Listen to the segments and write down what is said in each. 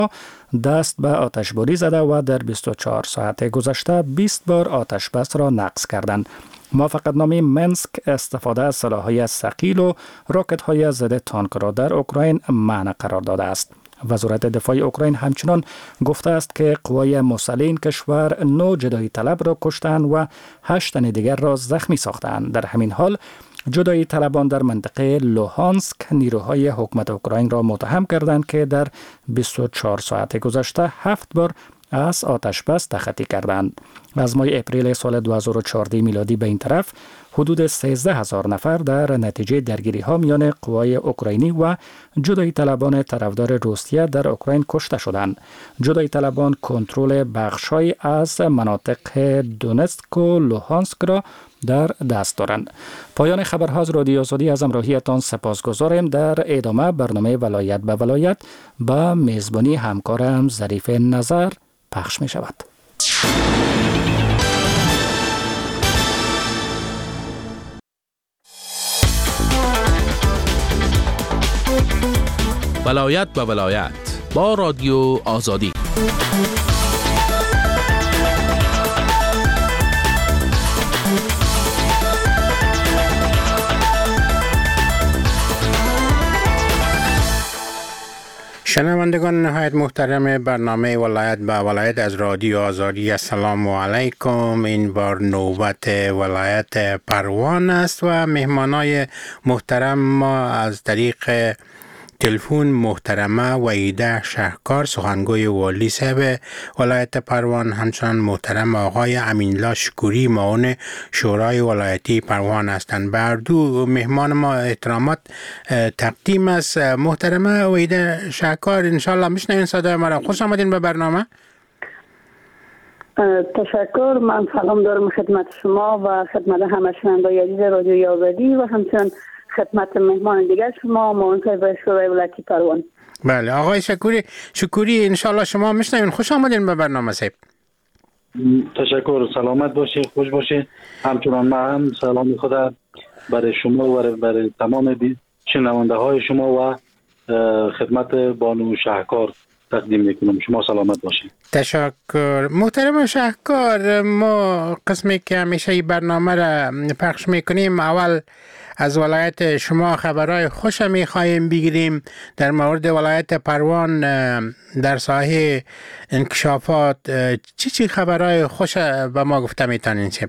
دست به آتشباری زده و در 24 ساعت گذشته 20 بار آتش بس را نقض کردند. موافقتنامه منسک استفاده از سلاح‌های ثقیل و راکت‌های ضد تانک را در اوکراین منع قرار داده است. وزارت دفاع اوکراین همچنان گفته است که قوای مسلح این کشور 9 جدایی طلب را کشتند و 8 تن دیگر را زخمی ساختند. در همین حال جدایی طلبان در منطقه لوهانسک نیروهای حکومت اوکراین را متهم کردند که در 24 ساعت گذشته 7 بار از آتش بس تخطی کردند. از ماه اپریل سال 2014 میلادی به این طرف حدود 13,000 نفر در نتیجه درگیری ها میان قوای اوکراینی و جدایی طلبان طرفدار روسیه در اوکراین کشته شدند. جدایی طلبان کنترل بخش‌های از مناطق دونتسک و لوهانسک را در دست دارند. پایان خبرها از رادیو آزادی، از همراهیتان سپاسگزاریم. در ادامه برنامه ولایت به ولایت با میزبانی همکارم ظریف نظر پخش می شود. ولایت به ولایت با رادیو آزادی. شنوندگان نهایت محترم برنامه ولایت به ولایت از رادیو آزادی، السلام علیکم. این بار نوبت ولایت پروان است و مهمانای محترم ما از طریق تلفن محترمه وحیده شهکار سخنگوی والی صاحب ولایت پروان، همچنان محترم آقای امین‌الله شکوری معاون شورای ولایتی پروان هستند. بر دو مهمان ما احترامات تقدیم است. محترمه وحیده شهکار، انشالله میشنوین صدای ما را. خوش آمدین به برنامه. تشکر. من سلام دارم خدمت شما و خدمت همه شنوندگان عزیز رادیوی آزادی و همچنین خدمت مهمان دیگر شما معاون صاحب شورای ولایتی پروان. بله آقای شکوری انشالله شما میشنوین. خوش آمدین به برنامه صاحب. تشکر. سلامت باشین، خوش باشین. همچنان من هم سلام خدا برای شما و برای تمام شنونده های شما و خدمت بانو شهکار تقدیم میکنم. شما سلامت باشین. تشکر. محترم شهکار، ما قسمی که همیشه این برنامه را پخش میکنیم اول از ولایت شما خبرهای خوش میخواهیم بگیریم در مورد ولایت پروان. در ساحه انکشافات چی خبرهای خوش به ما گفته میتونین چه؟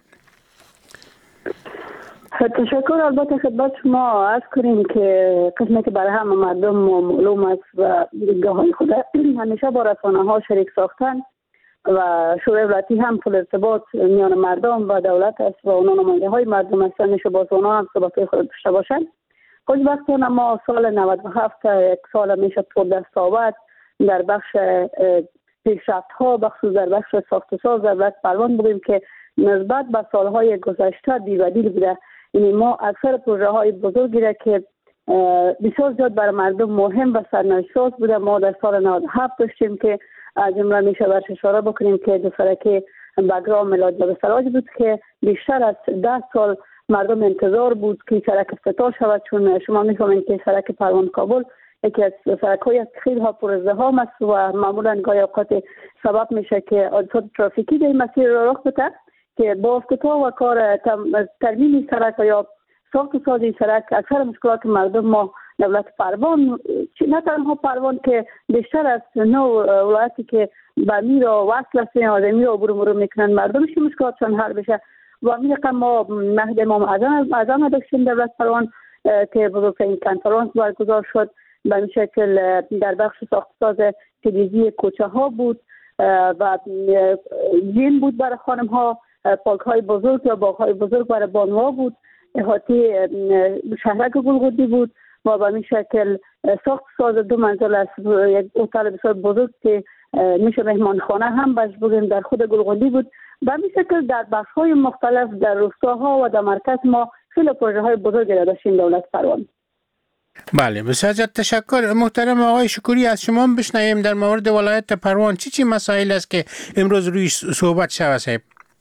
تشکر. البته خدمت شما عرض کنیم که قسمی که برای همه مردم معلوم است و دیدگاه های خود همیشه با رسانه ها شریک ساختن و شورای ولایتی هم پل ارتباط میان مردم و دولت است و اونا نماینده های مردم هستن، میشه با اونا هم صحبت خود داشته باشن. خوشبختانه ما سال 97 یک سال میشه پر دستاورد در بخش پیشرفت ها بخصوص در بخش ساخت و ساز در ولایت پروان بودیم که نسبت به سالهای گذشته بی‌بدیل بوده. یعنی ما اکثر پروژه های بزرگی را که بسیار زیاد برای مردم مهم و سرنوشت بوده ما در سال 97 داشتیم که از جمله میشه برش اشاره بکنیم که دو سرک بگرام ملاد به سراج بود که بیشتر از 10 سال مردم انتظار بود که سرک افتتاح شود، چون شما میفهمید که سرک پروان کابل یکی از سرک‌های است که خیلی ها پر ازدحام است و معمولا گاهی اوقات سبب میشه که حادثات ترافیکی در مسیر را رخ بده که با افتتاح و کار ترمیم سرک یا ساخت و ساز سرک اکثر مشکلات مردم ما دولت پروان، نه تنها پروان که بیشتر از 9 ولایتی که به میرا وصل هستن و میرا عبور مرور میکنن مردمش مشکلاتشان حل بشه و می رقم ما مهد امام اعظم داشتیم دولت پروان که بزرگترین کنفرانس برگزار شد. به این شکل در بخش ساخت ساز تلویزی کوچه ها بود و جیم بود برای خانم ها، پارک های بزرگ و باغ های بزرگ برای بانوها بود، احاطه شهرک گلگودی بود و به این شکل ساخت ساز 2 منزل است، یک هتل بسیار بزرگ که میشه مهمانخانه هم باش بودیم در خود گلگودی بود. به این شکل در بخش های مختلف در روستاها و در مرکز ما خیلی پروژه های بزرگی را داشتیم دولت پروان. بله بسیار تشکر. محترم آقای شکوری، از شما بشنویم در مورد ولایت پروان چی مسائل است که امروز روی صحبت شود صاحب؟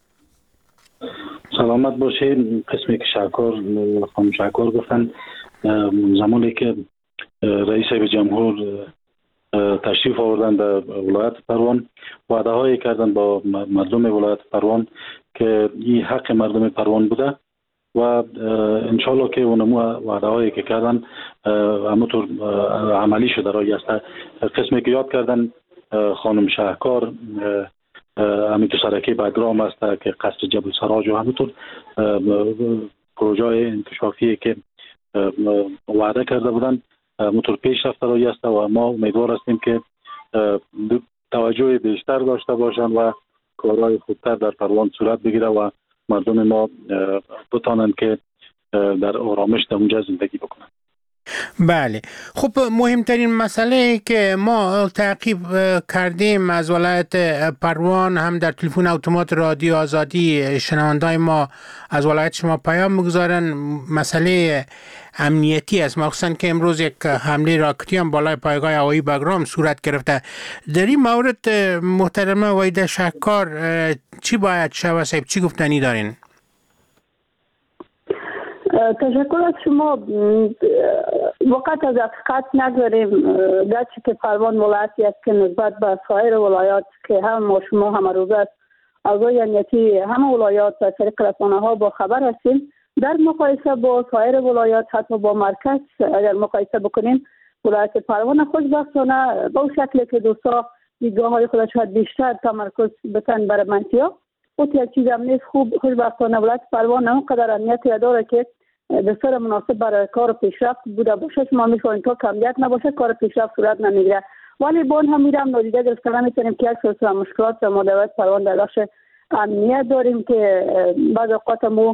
سلامت باشید. قسمی که خانم شهکار گفتن زمانی که رئیس جمهور تشریف آوردن به ولایت پروان، وعده هایی کردن با مردم ولایت پروان که این حق مردم پروان بوده و انشالله که اونمو وعده هایی که کردن همونطور عملی شده رایی است. قسمی که یاد کردن خانم شهکار همینطور سرکی بگرام است که قصر جبل سراج و همونطور پروژه انکشافی که وعده کرده بودن همونطور پیش رفته رایی است و ما امیدوار هستیم که توجه بیشتر داشته باشند و کارهای خوبتر در پروان صورت بگیره و مردم ما بتانند که در آرامش در اونجا زندگی بکنند. بله، خب مهمترین مسئله که ما تعقیب کردیم از ولایت پروان، هم در تلفن اتومات رادیو آزادی شنوندای ما از ولایت شما پیام میگذارن، مسئله امنیتی است، مخصوصا که امروز یک حمله راکتی هم بالای پایگاه هوایی بگرام صورت گرفته. در این مورد محترمه وحیده شهکار چی باید شود صاحب، چی گفتنی دارین؟ تشکر از شما. وقت از حقیقت نگذاریم، گرچه که پروان ولایتی است که نسبت به سایر ولایات که هم ما شما هم روز است اوضاع امنیتی همه ولایات از طریق رسانه‌ها با خبر هستیم. در مقایسه با سایر ولایات حتی با مرکز اگر مقایسه بکنیم، ولایت پروان خوشبختانه با شکلی که دوستا دیدگاه‌های خودش شاید بیشتر تمرکز بتن بر منطقه و یک چیز هم نیست. خوشبختانه ولایت پروان اونقدر امنیتی داره که بسیار مناسب برای کار پیشرفت بوده باشه. شما می‌خواین تا کمیت نباشه کار پیشرفت صورت نمیگیره، ولی با هم میرم نادیده گرفتن میتونیم که یک سلسله مشکلات ما در پروان در بخش امنیت داریم که بعض اوقات مو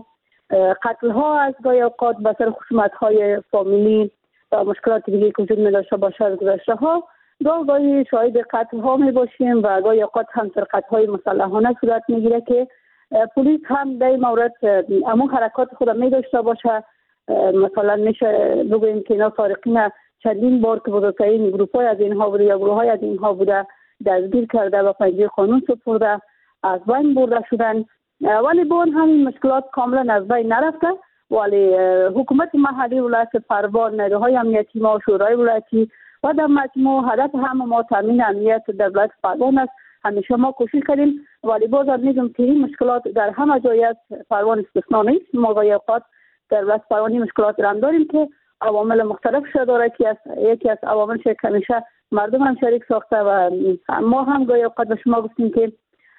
قتل ها از گاهی اوقات به سر خصومت های فامیلی و مشکلات دیگه که وجود می‌داشته باشه از گذشته ها گاهی شاهد قتل ها می باشیم و گاهی اوقات هم سرقت های مسلحانه صورت میگیره که پلیس هم در این مورد همون حرکات خود می داشته باشه. مثلا میشه بگوییم که اینا سارقین چندین بار که بزرگترین گروه های از اینها بوده یا گروه های از اینها بوده دستگیر کرده و پنجه قانون سپرده از بین برده شدن، ولی با همین مشکلات کاملا از بین نرفته. ولی حکومت محلی ولایت پروان، نیروهای امنیتی ما، شورای ولایتی و در مجموع هدف همه ما تامین امنیت در ولایت پروان است. همیشه ما کوشش کردیم، ولی باز میگم که این مشکلات در همه جای از پروان استثنا نیست. ما گاهی اوقات در ولایت پروان مشکلات را داریم که عوامل مختلف داره که یکی از عوامل که همیشه مردم هم شریک ساخته و ما هم گاهی اوقات به شما گفتیم که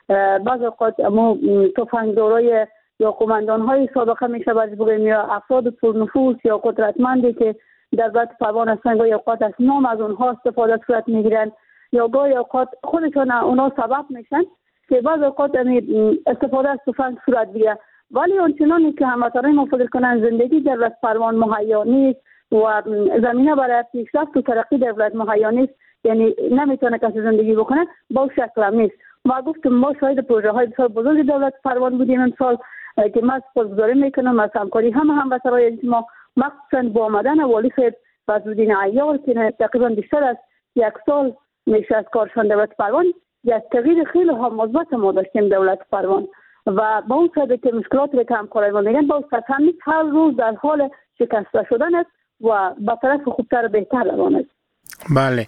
بعض اوقات ما تفنگدارای یا قماندان‌های سابقه میشه باید بگوییم یا افراد پرنفوذ یا قدرتمندی که در ولایت پروان هستن گاهی اوقات از نام از اونها استفاده صورت میگیرن یا گاهی اوقات خودشون اونا سبب میشن که بعض اوقات استفاده از تفنگ صورت بگیره. ولی اونچنانی که هموطنان ما فکر کنن زندگی در ولایت پروان مهیا نیست و زمینه برای پیشرفت و ترقی در ولایت مهیا نیست، یعنی نمیتونه کسی زندگی بکنه، با شکل هم نیست. ما گفتم ما شاهد پروژه های بسیار بزرگ دولت پروان بودیم امسال که من سپاسگزاری میکنم از همکاری هموطنان ما، مخصوصا با آمدن والی صاحب فضلالدین عیار که تقریبا بیشتر از یک سال میشه از کارشان دولت پروان، یک تغییر خیلی مثبت ما داشتیم دولت پروان و با اون سبب که مشکلات رو که همکارای ما میگن با همین هر روز در حال شکسته شدن است و به طرف خوبتر و بهتر روان است. بله،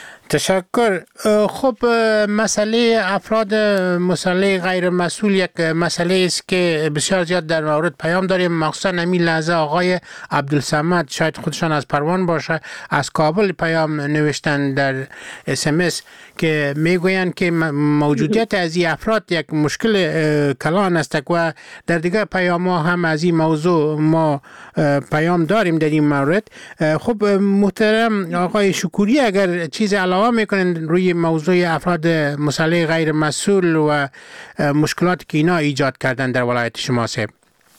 تشکر. خب مسئله افراد مسلح غیر مسئول یک مسئله است که بسیار زیاد در مورد پیام داریم، مخصوصا همین لحظه آقای عبدالصمد، شاید خودشان از پروان باشه، از کابل پیام نوشتن در SMS که میگویند که موجودیت از این افراد یک مشکل کلان است و در دیگر پیام ها هم از این موضوع ما پیام داریم در این مورد. خب محترم آقای شکوری، اگر چیز علاوه میکنن روی موضوع افراد مسلح غیر مسئول و مشکلاتی که اینا ایجاد کردن در ولایت شما صاحب.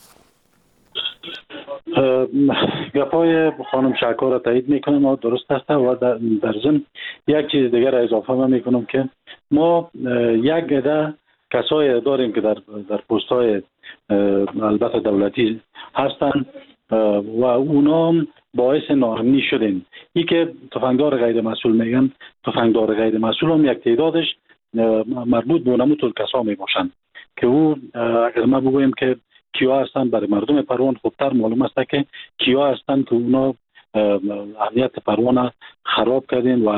گپای خانم شهکار را تایید میکنم و درست است و در ضمن یک چیز دیگر اضافه میکنم که ما یک عده کسای داریم که در پست های البته دولتی هستند و اونا باعث ناامنی شدن. این که تفنگدار غیر مسئول میگن، تفنگدار غیر مسئول هم یک تعدادش مربوط به اونمو طور کسا می باشن که او اگر ما بگویم که کیا هستن برای مردم پروان خوبتر معلوم است که کیا هستن که اونا امنیت پروان خراب کردن و از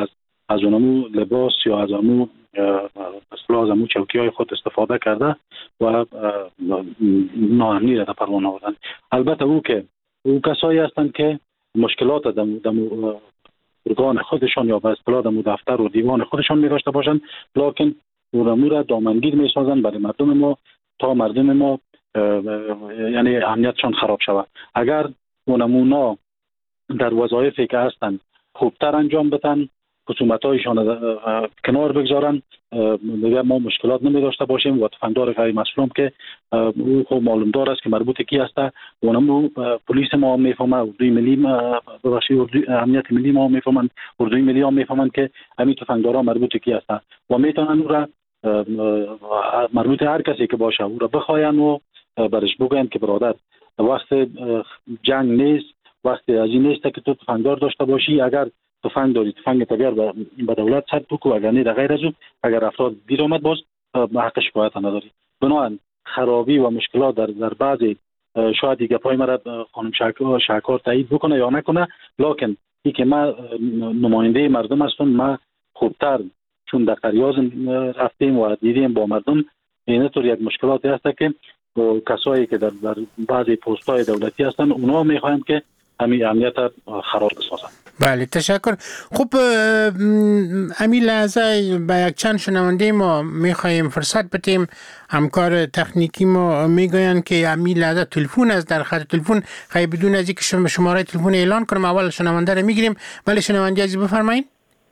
از اونمو لباس یا از اونمو چوکی‌های خود استفاده کرده و ناامنی را در پروان آوردن. البته او کسایی هستند که مشکلات دم ارگان خودشان یا به اصطلاح دم دفتر و دیوان خودشان می داشته باشند، لکن اونمو را دامنگیر می سازند برای مردم ما تا مردم ما یعنی امنیتشان خراب شود. اگر اونمونا در وظایفی که هستند خوبتر انجام بدن، خصومت‌هایشان کنار بگذارن، دیگه ما مشکلات نمی داشته باشیم و تفنگدار غیر مسئول که او خب معلوم دار است که مربوط کی است، اونم پلیس ما میفهمه، اردوی ملی امنیت ملی ما میفهمن، اردوی ملی هم میفهمن که همین تفنگدارا مربوط کی است و میتونن او را مربوط هر کسی که باشه او را بخواین و برش بگوین که برادر وقت جنگ نیست، وقت از این نیست که تو تفنگدار داشته باشی، اگر تفنگ داری تفنگ اگر به دولت ثبت بکو، اگر نه در غیر از او اگر افراد دیر آمد باز حق شکایت نداری. بنابراین خرابی و مشکلات در بعضی شاید دیگه پای مرا خانم شاکار تایید بکنه یا نکنه، لکن این که ما نماینده مردم هستم، ما خوبتر چون در قریاز رفتیم و دیدیم با مردم اینطور یک مشکلاتی هست که کسایی که در بعضی پست‌های دولتی هستن اونا میخواهند که همین امنیت خراب بسازن. بله تشکر. خب همین لحظه به یک چند شنونده ما میخواهیم فرصت بدیم، همکار تکنیکی ما میگویند که همین لحظه تلفن است در خط تلفن، خیلی بدون از اینکه شماره تلفن اعلان کنم اول شنونده رو میگیریم. ولی شنونده عزیز بفرمایید.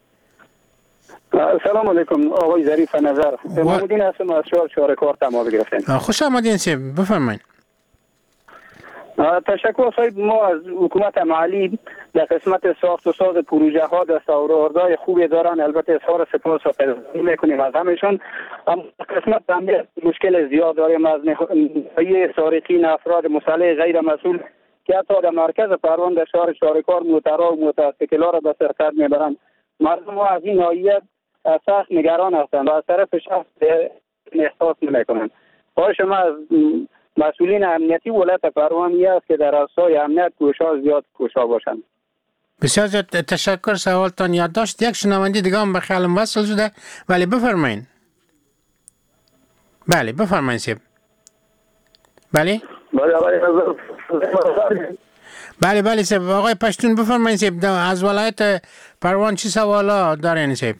سلام علیکم آقای ظریف نظر، محمودین هستم از شارکار تماس گرفتم. خوش آمدین صاحب، بفرمایید. تشکر صاحب. ما از حکومت محلی در قسمت ساخت و ساز پروژه ها دستاوردهای خوبی دارن، البته اظهار سپاس و قدردانی میکنیم از همشون. اما قسمت امنیت مشکل زیاد داریم از نهایی سارقین، افراد مسلح غیر مسئول که حتی در مرکز پروان در شهر شارکار موترها و موتورسیکل‌ها را به سرقت میبرند. مردم ها از این ناحیه سخت نگران هستند و از طرف شخص احساس نمیکنند. خواهش شما از مسئولین امنیتی ولایت پروان است که در راستای امنیت زیاد کوشا باشند. بسیار زیاد تشکر. سوالتان یادداشت. یک شنونده دیگه هم به خیالم وصل شده، ولی بفرمایید. بله بفرمایید سیب. بله بله سیب. آقای پشتون بفرمایید سیب. از ولایت پروان چی سوالا دارین سیب؟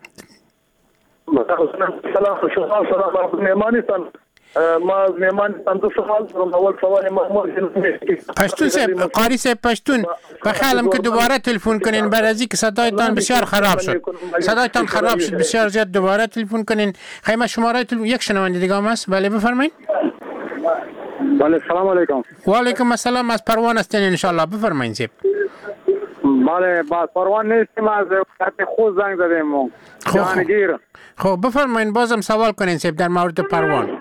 سلام مهمانیتان. ما از مهمان دو سوال دارم. اول سوال پشتون صاحب، قاری صاحب پشتون بخیالم که دوباره تلفن کنین برای از اینکه صدایتان بسیار خراب شد. صدایتان خراب شد بسیار زیاد، دوباره تلفن کنین. خیلی شماره تلفن یک شنونده دیگه هم هست. بله بفرمایید. بله سلام علیکم. و علیکم السلام. از پروان هستین ان شاء الله. بفرمایید صاحب. بله با پروان نیستیم، از خود زنگ زدیم. جهانگیر. خب بفرمایید بازم سوال کنین صاحب در مورد پروان.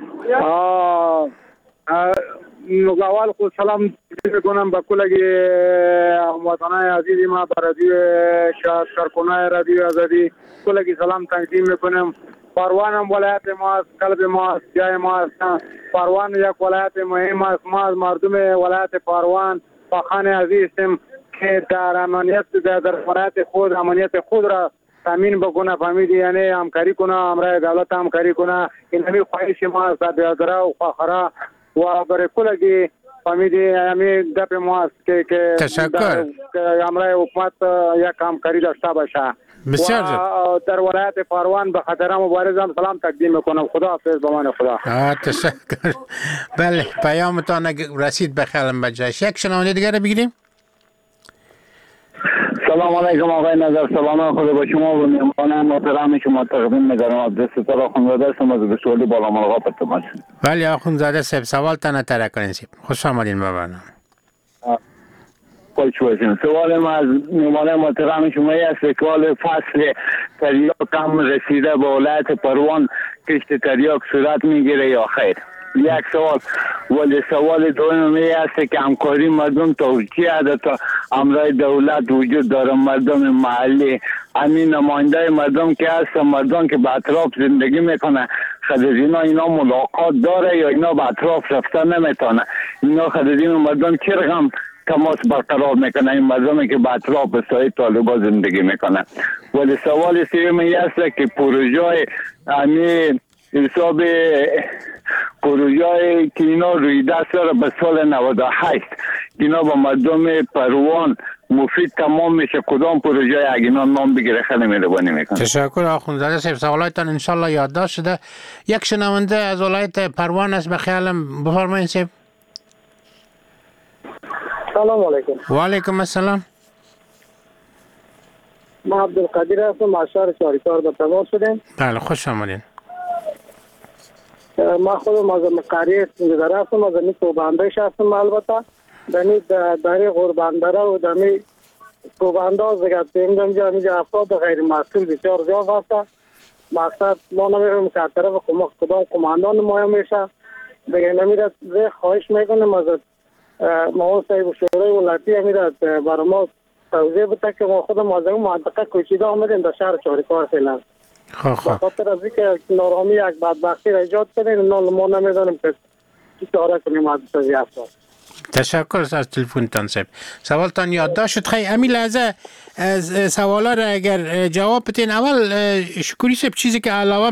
اول خود سلام میکنم به کلگی هموطنای عزیزی ما، به رادیو کارکنای رادیو آزادی کلگی سلام تقدیم میکنم. پروان هم ولایت ما است، قلب ما است، جای ما است. پروان یک ولایت مهم است. ما از مردم ولایت پروان فخر عزیزیم که در امنیت در ولایت خود امنیت خود را تامین بکنه، فهمیدی، یعنی همکاری کنه، امرای دولت همکاری کنه. این همین خواهش ما است در بیادره و فخره و برای کلگی فهمیدی همین گپ ما است که تشکر امرای حکومت یک همکاری داشته باشه. بسیار و در ولایت پروان به خاطر مبارزم سلام تقدیم میکنم. خدا حافظ به من خدا. تشکر. بله پیامتان رسید بخیرم بجاش. یک شنونده دیگر رو بگیریم. سلام علیکم آقای نظر، سلام خدا با شما و مهمان محترم شما تقدیم می‌کنم. عبدالستار آخونزاده هستم از بسولی بالا ملغا پرتماش. بله آخونزاده صاحب سوال تنه تره کنین صاحب. خوش آمدین به برنامه. خوش باشین. سوال ما از مهمان محترم شما است که کال فصل تریاک کم رسیده به ولایت پروان کشت تریاک صورت میگیره یا خیر؟ یک سوال. ولی سوال دوم است که همکاری مردم توجیه عدد امرای دولت وجود داره، مردم محلی همین نماینده مردم که هست، مردم که به اطراف زندگی میکنه، خود اینا ملاقات داره یا اینا به اطراف رفتن نمیتونه؟ اینا خود مردم چه رقم تماس برقرار میکنه، این مردمی که به اطراف سایت طالبان زندگی میکنه. ولی سوال سوم این است که پروژه امی حساب پروژه که اینا روی دست داره به سال 98 اینا با مردم پروان مفید تمام میشه، کدام پروژه اگه اینا نام بگیره خیلی مهربانی میکنه. تشکر آخوندزاده صاحب، سوالاتتان انشالله یادداشت شده. یک شنونده از ولایت پروان است به خیالم، بفرمایید صاحب. سلام علیکم. و علیکم السلام. ما عبدالقدیر هستم، از شهر چاریکار به تماس شدیم. بله خوش آمدین. ما خودم از قریه سنجدره هستم، از این کوبندهش هستم. البته در غربندره و در کوبنده ها زگرد اینجا افراد غیر مسئول بسیار زیاد هست. مقصد ما نمیرم که از طرف کدام کماندان نمایه میشه. دیگه نمیره خواهش میکنم از ما صاحب شورای ولایتی امیرت برای ما توضیح بده که ما خودم از اون منطقه کوچیده آمدیم در شهر چاریکار فعلا. خب خاطر از اینکه نارامی یک بدبختی را ایجاد کردیم، ما نمیدانیم که چی کار کنیم از این افراد. تشکر از تلفنتان صاحب. سوالتان یادداشت شد. خیلی امی لحظه از سوالا را اگر جواب بدین، اول شکری صاحب چیزی که علاوه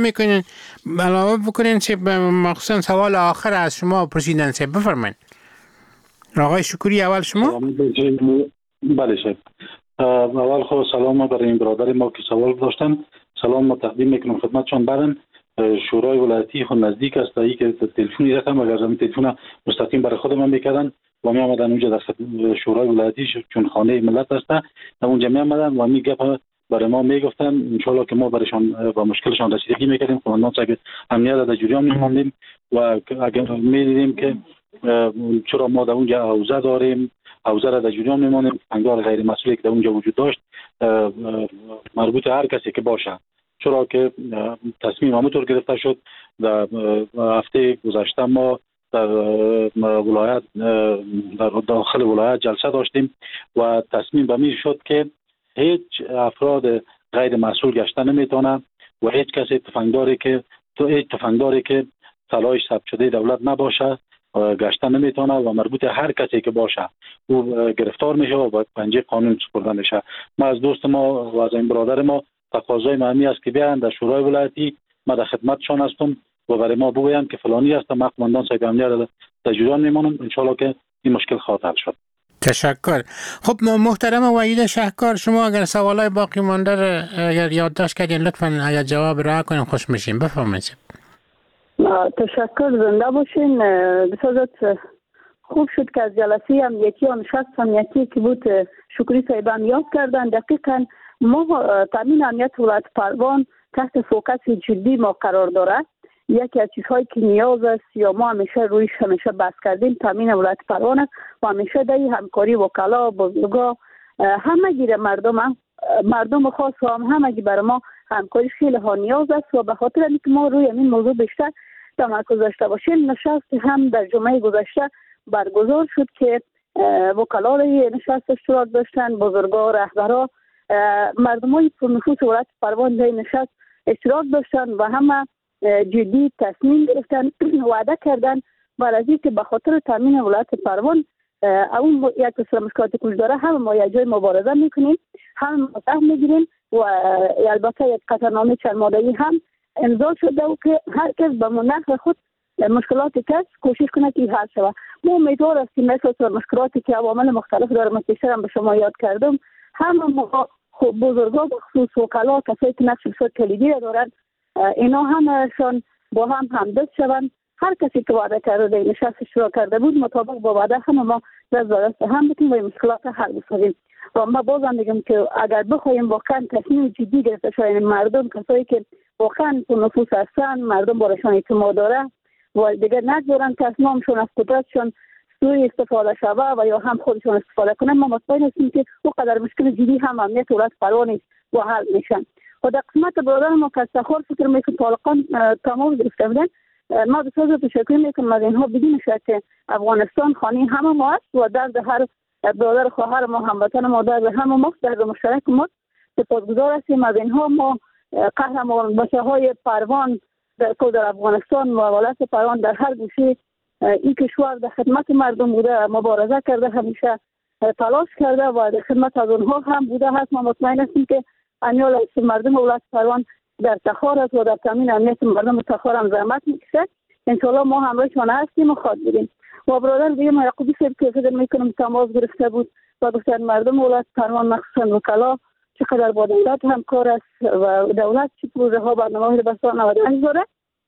بکنین صاحب، مخصوصا سوال آخر از شما پرسیدن صاحب، بفرمایید. آقای شکری اول شما. بله صاحب. اول خود سلام برای این برادر ما که سوال داشتن، سلام ما تقدیم میکنم خدمتشان. بعدن شورای ولایتی خود نزدیک است، ای که تلفنی رقم اگر زمین تلفن مستقیم برای خود من میکردن و می آمدن اونجا در شورای ولایتی چون خانه ملت است، در اونجا می آمدن و می گپ برای ما میگفتن. ان شاء الله که ما برایشان با مشکلشان رسیدگی میکردیم، قماندان صاحب امنیت در جریان میموندیم و اگر میدیدیم که چرا ما در اونجا حوزه داریم، حوزه را در جریان میمونیم. انگار غیر مسئولی که در اونجا وجود داشت مربوط هر کسی که باشه، چرا که تصمیم همونطور گرفته شد. در هفته گذشته ما در ولایت در داخل ولایت جلسه داشتیم و تصمیم به می شد که هیچ افراد غیر مسئول گشته نمیتونه و هیچ کسی تفنگداری که سلاحش ثبت شده دولت نباشه گشته نمیتونه و مربوط هر کسی که باشه او گرفتار میشه و پنجه قانون سپرده میشه. ما از دوست ما و از این برادر ما تقاضای مهمی است که بیان در شورای ولایتی، ما در خدمتشان هستم و برای ما بگویند که فلانی است، ما قماندان صاحب امنیت در جریان میمونم. ان شاء الله که این مشکل خواهد حل شد. تشکر. خب محترم وحید شهکار، شما اگر سوالای باقی مانده را اگر یادداشت کردین لطفاً اگر جواب را کنین خوش میشیم. بفرمایید. تشکر، زنده باشین. بسیار خوب شد که از جلسه هم یکی نشست هم یکی که بود شکری صاحب هم یاد کردن. دقیقاً ما تامین امنیت ولایت پروان تحت فوکس جدی ما قرار داره. یکی از چیزهایی که نیاز است یا ما همیشه بحث کردیم تامین ولایت پروان است و همیشه در همکاری وکلا بزرگا همه گیره مردم خاص و همگی برای ما همکاری خیلی ها نیاز است و به خاطر اینکه ما روی این موضوع بیشتر تمرکز داشته باشیم، نشست هم در جمعه گذشته برگزار شد که وکلا روی نشست اشتراک داشتن، بزرگا، رهبرا، مردمای پرنفوذ ولایت پروان در نشست اشتراک داشتن و همه جدی تصمیم گرفتن وعده کردن برای که به خاطر تامین ولایت پروان اون یک قسم مشکلاتی که داره هم ما یک جای مبارزه میکنیم، هم مصالحه میگیریم و البته یک قطعنامه چند ماده‌ای هم امضا شده و که هر کس به نحو خود مشکلات کس کوشش کنه که حل شود. ما امیدوار هستیم مثل مشکلاتی که عوامل مختلف داره، من پیشتر هم به شما یاد کردم، هم ما بزرگا بخصوص وکلا کسایی که نقش بسیار کلیدی دارن اینا همشان با هم همدست شوند. هر کسی که وعده کرده در نشست اشتراک کرده بود مطابق با وعده همه ما دست هم بتیم و مشکلات حل بسازیم. و ما بازم میگم که اگر بخوایم واقعا تصمیم جدی گرفته شاید مردم کسایی که واقعا نفوذ هستن، مردم برایشان اعتماد داره و دیگر نگذارن که اسمامشون از قدرتشون سوء استفاده شوه و یا هم خودشون استفاده کنن، ما مطمئن هستیم که او قدر مشکل جدی هم امنیت ولایت پروان و حل میشن. و در قسمت برادر ما که استخار فکر میکنم طالقان تمام گرفته بودن، ما بسیار تشکر میکنم از اینها بدون شک افغانستان خانه همه ما است و درد هر برادر خواهر ما هموطن ما درد همه ما درد مشترک ما. سپاسگزار هستیم از اینها. ما قهرمان بچه های پروان در افغانستان و ولایت پروان در هر گوشه این کشور در خدمت مردم بوده، مبارزه کرده، همیشه تلاش کرده و در خدمت از اونها هم بوده هست. ما مطمئن هستیم که انیال مردم ولایت پروان در تخار است و در تامین امنیت مردم تخار هم زحمت میکشه. انشالله ما همراهشان هستیم و خواهد بودیم. و برادر دیگه ما یعقوبی صاحب که فکر میکنم تماس گرفته بود و گفتن مردم ولایت پروان مخصوصا وکلا چقدر با دولت همکار است و دولت چه پروژه ها برنامه‌های به سال 95 داره.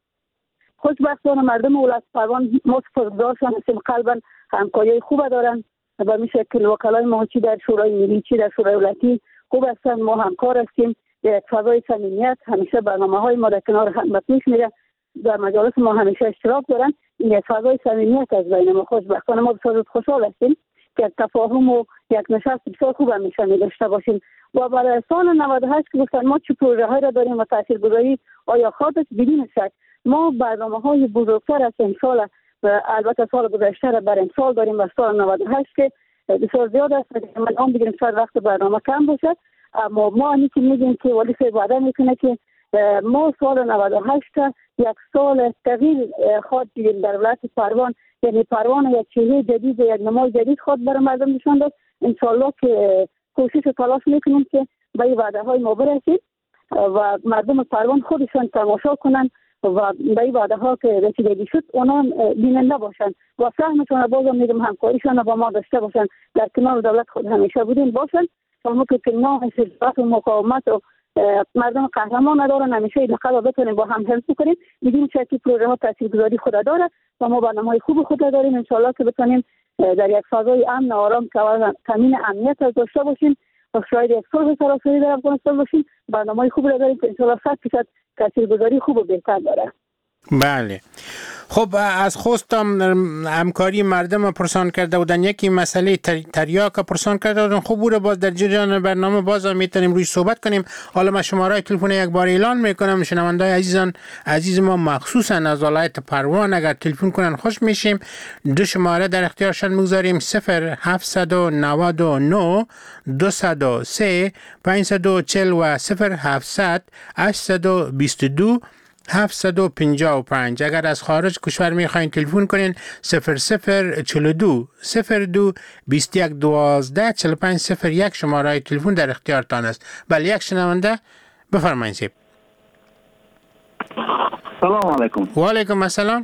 خوشبختانه مردم ولایت پروان ما سپاسگزارشان هستیم، قلبا همکاری خوب دارن و به شکل وکلای ما چی در شورای ملی چی در شورای ولایتی خوب هستن. ما همکار هستیم در فضای صمیمیت. همیشه برنامه‌های ما در کنار هم پیش میره، در مجالس ما همیشه اشتراک دارن. این فضای صمیمیت از بین ما. خوشبختانه ما بسیار خوشحال هستیم که تفاهم و یک نشست بسیار خوب همیشه داشته باشیم. و برای سال 98 که گفتن ما چه پروژه های را داریم و تاثیرگذاری آیا خاطر بدون شک ما برنامه‌های بزرگتر از امسال البته سال گذشته را بر امسال داریم و سال 98 که بسیار زیاد است که من آن بگیریم شاید وقت برنامه کم باشه. اما ما همیشه میگیم که ولی صاحب وعده میکنه که ما سال 98 یک سال تغییر خواهد بگیریم در ولایت پروان. یعنی پروان یک چهره جدید یک نمای جدید خواهد برای مردم نشان داد. انشالله که کوشش و تلاش میکنیم که به این وعده های ما برسیم و مردم پروان خودشان تماشا کنن و به این وعده ها که رسیدگی شد اونا بیننده باشن و سهمشان بازم میگم همکاریشان با ما داشته باشن. در کنار دولت خود همیشه بودیم باشن تا ما که نام شجاعت و مقاومت و مردم قهرمان ندارن همیشه این لقب بتونیم با هم حفظ کنیم. میدونیم چه پروژه ها تاثیرگذاری خود داره و ما برنامه‌های خوب خود داریم. ان شاءالله که بتونیم در یک فضای امن و آرام که تامین امنیت داشته باشیم و شاید یک صلح سراسری در افغانستان باشیم. برنامه‌های خوب داریم که ان شاءالله 100% تاثیرگذاری خوب و بهتر داره. بله. خب از خواستم همکاری مردم پرسان کرده بودن. یکی مسئله تریاک پرسان کرده بودن. خوب بوده باز در جریان برنامه باز میتونیم روی صحبت کنیم. حالا من شماره تلفن یک بار اعلان میکنم. شنوندای عزیز ما مخصوصا از ولایت پروان اگر تلفن کنن خوش میشیم. دو شماره در اختیارشان میگذاریم 0799 203 540 و 0700 822 755. اگر از خارج کشور میخواین تلفن کنین 0042 02 21 12 45 01 شماره تلفن در اختیارتان است. بله یک شنونده بفرمایید سیب. سلام علیکم. و علیکم السلام.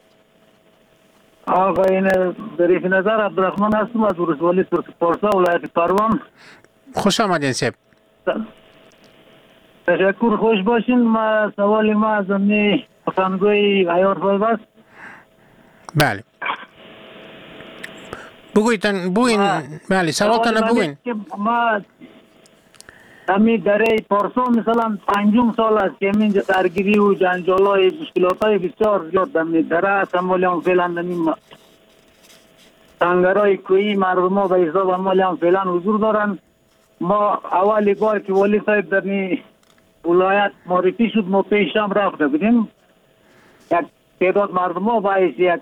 آقایان ظریف نظر عبدالرحمن هستم از ولسوالی سرخپارسا ولایت پروان. خوش آمدین سیب. تشکر. خوش باشین. ما سوال ما از امنی پسندگوی عیار صاحب است. بله بگوین. بله سوالتان بگوین. ما امی دره پارسا مثلا 5 سال است که اینجا درگیری و جنجالای مشکلاتای بسیار زیاد امی دره است. امالیان فعلا دمیم تنگرهای کویی مردم ها به حساب امالیان فعلا حضور دارن. ما اولی بار که ولی صاحب درنی ولایت معرفی شد ما پیشم رفته بودیم. یک تعداد مردم ها باعث یک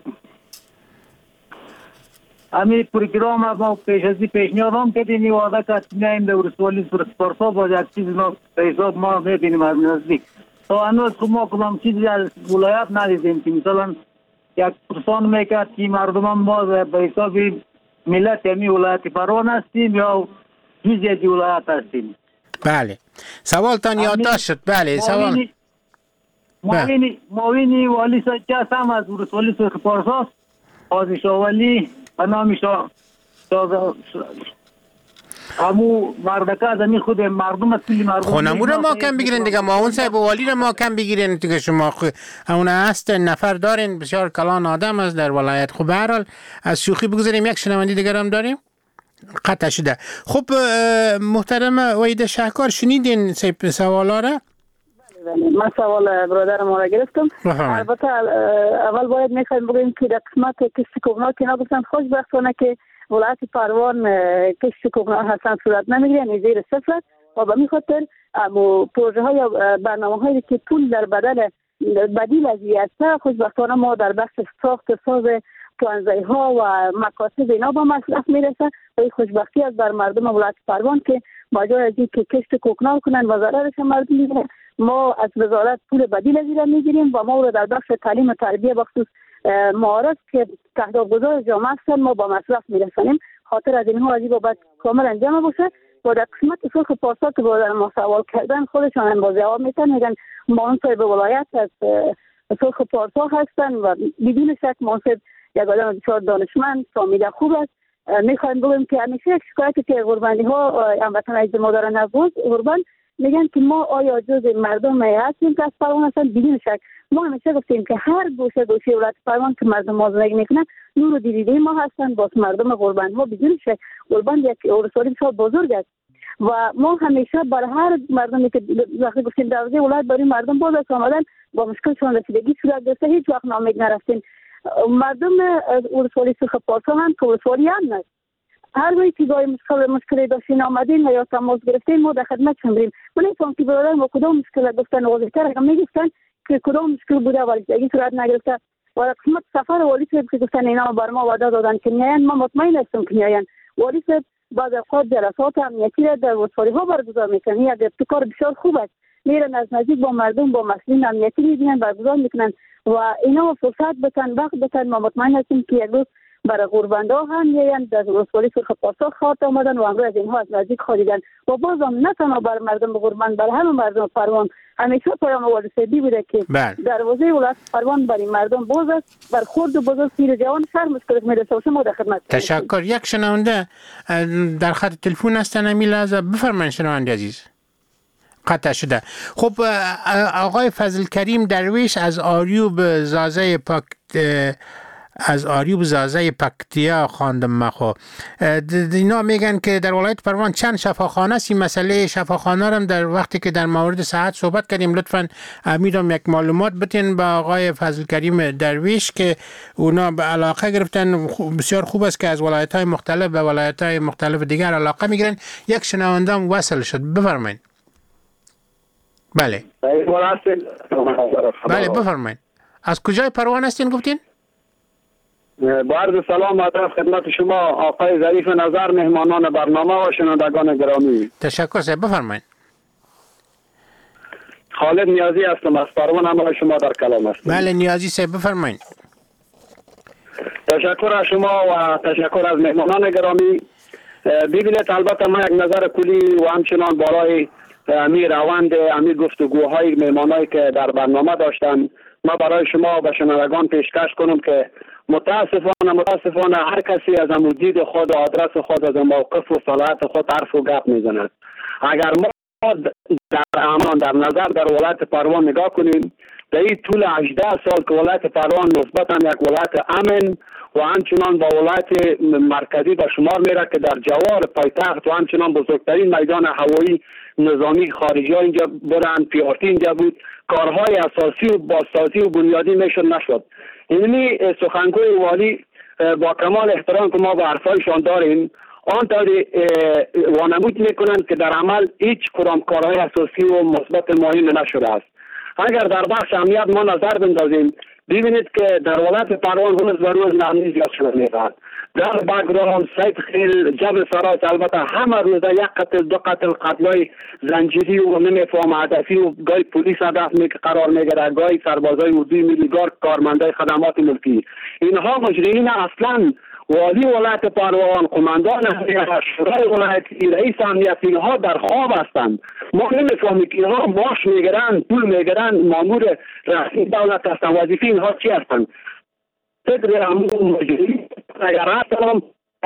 امی پروگرام ما پیش ازی پیشنهاد هم کردیم وعده که میایم در ولسوالی سرخپارسا با یک چیز به حساب ما میبینیم از نزدیک. تا هنوز ما کدام چیزی از ولایت ندیدیم که مثلا یک پرسان میکرد که مردم ما به حساب ملت امی ولایت پروان هستیم یا جزئی دی ولایت هستیم. بله سوالتان یادداشت شد. بله سوال معاونی والی سجاس هم از ولسوالی سرخپارسا آزیشا ولی به نام همو مردکه از امی خود مردم کلی مردم خونمو رو ما کم بگیرین دیگه. معاون صاحب والی رو ما کم بگیرین دیگه. شما اون هست نفر دارین بسیار کلان آدم است در ولایت. خب به هر حال از شوخی بگذاریم. یک شنونده دیگر هم داریم قطع شده. خب محترم وحید شهکار شنیدین سوالا را؟ من سوال برادر ما را گرفتم. البته اول باید میخوایم بگویم که در قسمت کشت کوگنا که نگفتن خوشبختانه که ولایت پروان کشت کوگنا هستن صورت نمیگیره یعنی زیر صفر و به می خاطر پروژه های یا برنامه هایی که پول در بدیل از این است خوشبختانه ما در بخش ساخت ساز پلانزایی ها و مکاتب اینا با مصرف میرسه و این خوشبختی از بر مردم ولایت پروان که با جای از که کشت کوکنار کنن و ضررش مردم میگیرن ما از وزارت پول بدیل از این میگیریم و ما رو در بخش تعلیم و تربیه بخصوص معارف که تهدیدگذار جامعه هستن ما با مصرف میرسانیم خاطر از اینها از این بابت کاملا جمع باشه. و در قسمت سرخ پارسا که با ما سوال کردن خودشان هم با جواب میتن، میگن منصب ولایت از سرخ پارسا هستن و بدون شک منصب یک آدم بسیار دانشمند فامیل خوب است. میخوایم بگویم که همیشه شکایتی که قربانی ها هموطن اجتماع دارن از قربان میگن که ما آیا جز مردم هستیم که از پروان هستن؟ بدون شک ما همیشه گفتیم که هر گوشه ولایت پروان که مردم ما زندگی میکنن نور و دیده ما هستن. باز مردم قربان ها بدون شک قربان یک ولسوالی بسیار بزرگ است و ما همیشه بر هر مردمی که وقتی گفتیم دروازه ولایت برای مردم باز است آمدن با مشکلشان رسیدگی صورت گرفته، هیچ وقت ناامید نرفتیم. مردم ولسوالی سرخ پارسا هم که ولسوالی هم است، هر وقتی که گاهی مشکلی داشتین آمدین یا تماس گرفتین ما در خدمت شدیم. من نمی‌فهمم که برادر ما کدام مشکل گفتن واضح‌تر اگه میگفتن که کدام مشکل بوده ولی این صورت نگرفته. و قسمت سفر والی صاحب که گفتن اینا بر ما وعده دادن که میاین، ما مطمئن هستم که میاین. والی صاحب بعض اوقات جلسات امنیتی را در ولسوالی ها برگزار میکنن، یک ابتکار بسیار خوب است. میرن از نزدیک با مردم با مسئولین امنیتی میبینن برگزار میکنن و اینا فرصت بتن وقت بتن. ما مطمئن هستیم که یک روز برای قرباندا هم میاین در ولسوالی سرخ پارسا خاطر آمدن و امروز از اینها از نزدیک خواهیدن و بازم نه تنها بر مردم قربان بر همه مردم پروان همیشه پیام والی صاحبی بوده که دروازه ولایت پروان برای مردم باز است. بر خرد و بزرگ پیر جوان هر مشکلت میرسه و شما در خدمت. تشکر. یک شنونده در خط تلفن هستن امی لحظه. بفرمایید شنونده عزیز. قطع شده. خب آقای فضل کریم درویش از آریوب زازه پکتیا خواندم مخو. اینا میگن که در ولایت پروان چند شفاخانه است. این مسئله شفاخانه هم در وقتی که در مورد صحت صحبت کردیم لطفاً امیدم یک معلومات بتین با آقای فضل کریم درویش که اونا به علاقه گرفتن. بسیار خوب است که از ولایت‌های مختلف به ولایت‌های مختلف دیگر علاقه میگیرن. یک شنونده هم وصل شد. بفرمایید. بله بفرمایید. از کجای پروان هستین گفتین؟ با عرض سلام و ادب خدمت شما آقای ظریف نظر، مهمانان برنامه و شنوندگان گرامی. تشکر صاحب. بفرمایید. خالد نیازی هستم از پروان، همراه شما در کلام هستم. بله نیازی صاحب بفرمایید. تشکر از شما و تشکر از مهمانان گرامی. ببینید البته ما یک نظر کلی و همچنان برای امی روند امی گفتگوهای مهمانایی که در برنامه داشتن ما برای شما و شنوندگان پیشکش کنم که متاسفانه هر کسی از دید خود و آدرس خود از موقف و صلاحیت خود حرف و گپ میزند. اگر ما در نظر در ولایت پروان نگاه کنیم، در این طول 18 سال که ولایت پروان نسبتا یک ولایت امن و همچنان با ولایت مرکزی به شمار میره که در جوار پایتخت و همچنان بزرگترین میدان هوایی نظامی خارجی ها اینجا بودن، پیارتی اینجا بود، کارهای اساسی و بازسازی و بنیادی نشد. اینمی سخنگوی والی با کمال احترام که ما به حرفایشان داریم آنطوری وانمود میکنند که در عمل هیچ کدام کارهای اساسی و مثبت مهم نشده است. اگر در بخش امنیت ما نظر بندازیم ببینید که در ولایت پروان روز به روز ناامنی زیاد شده میرود. در بگرام، سید خیل، جبل سراج البته همه روزه یک قتل دو قتل، قتلای زنجیری و نمیفهم هدفی و گاهی پلیس هدف قرار میگیره، گاهی سربازای اردوی ملیگار، کارمندای خدمات ملکی. اینها مجرمین اصلا والی ولایت پروان، قماندان شورای ولایتی، رئیس امنیت اینها در خواب هستند. ما نمیفهمیم که اینها معاش میگیرن، پول میگیرن، مامور رسمی دولت هستند، وظیفه اینها چی هستند؟ فکر امور مجرمی اگر هستند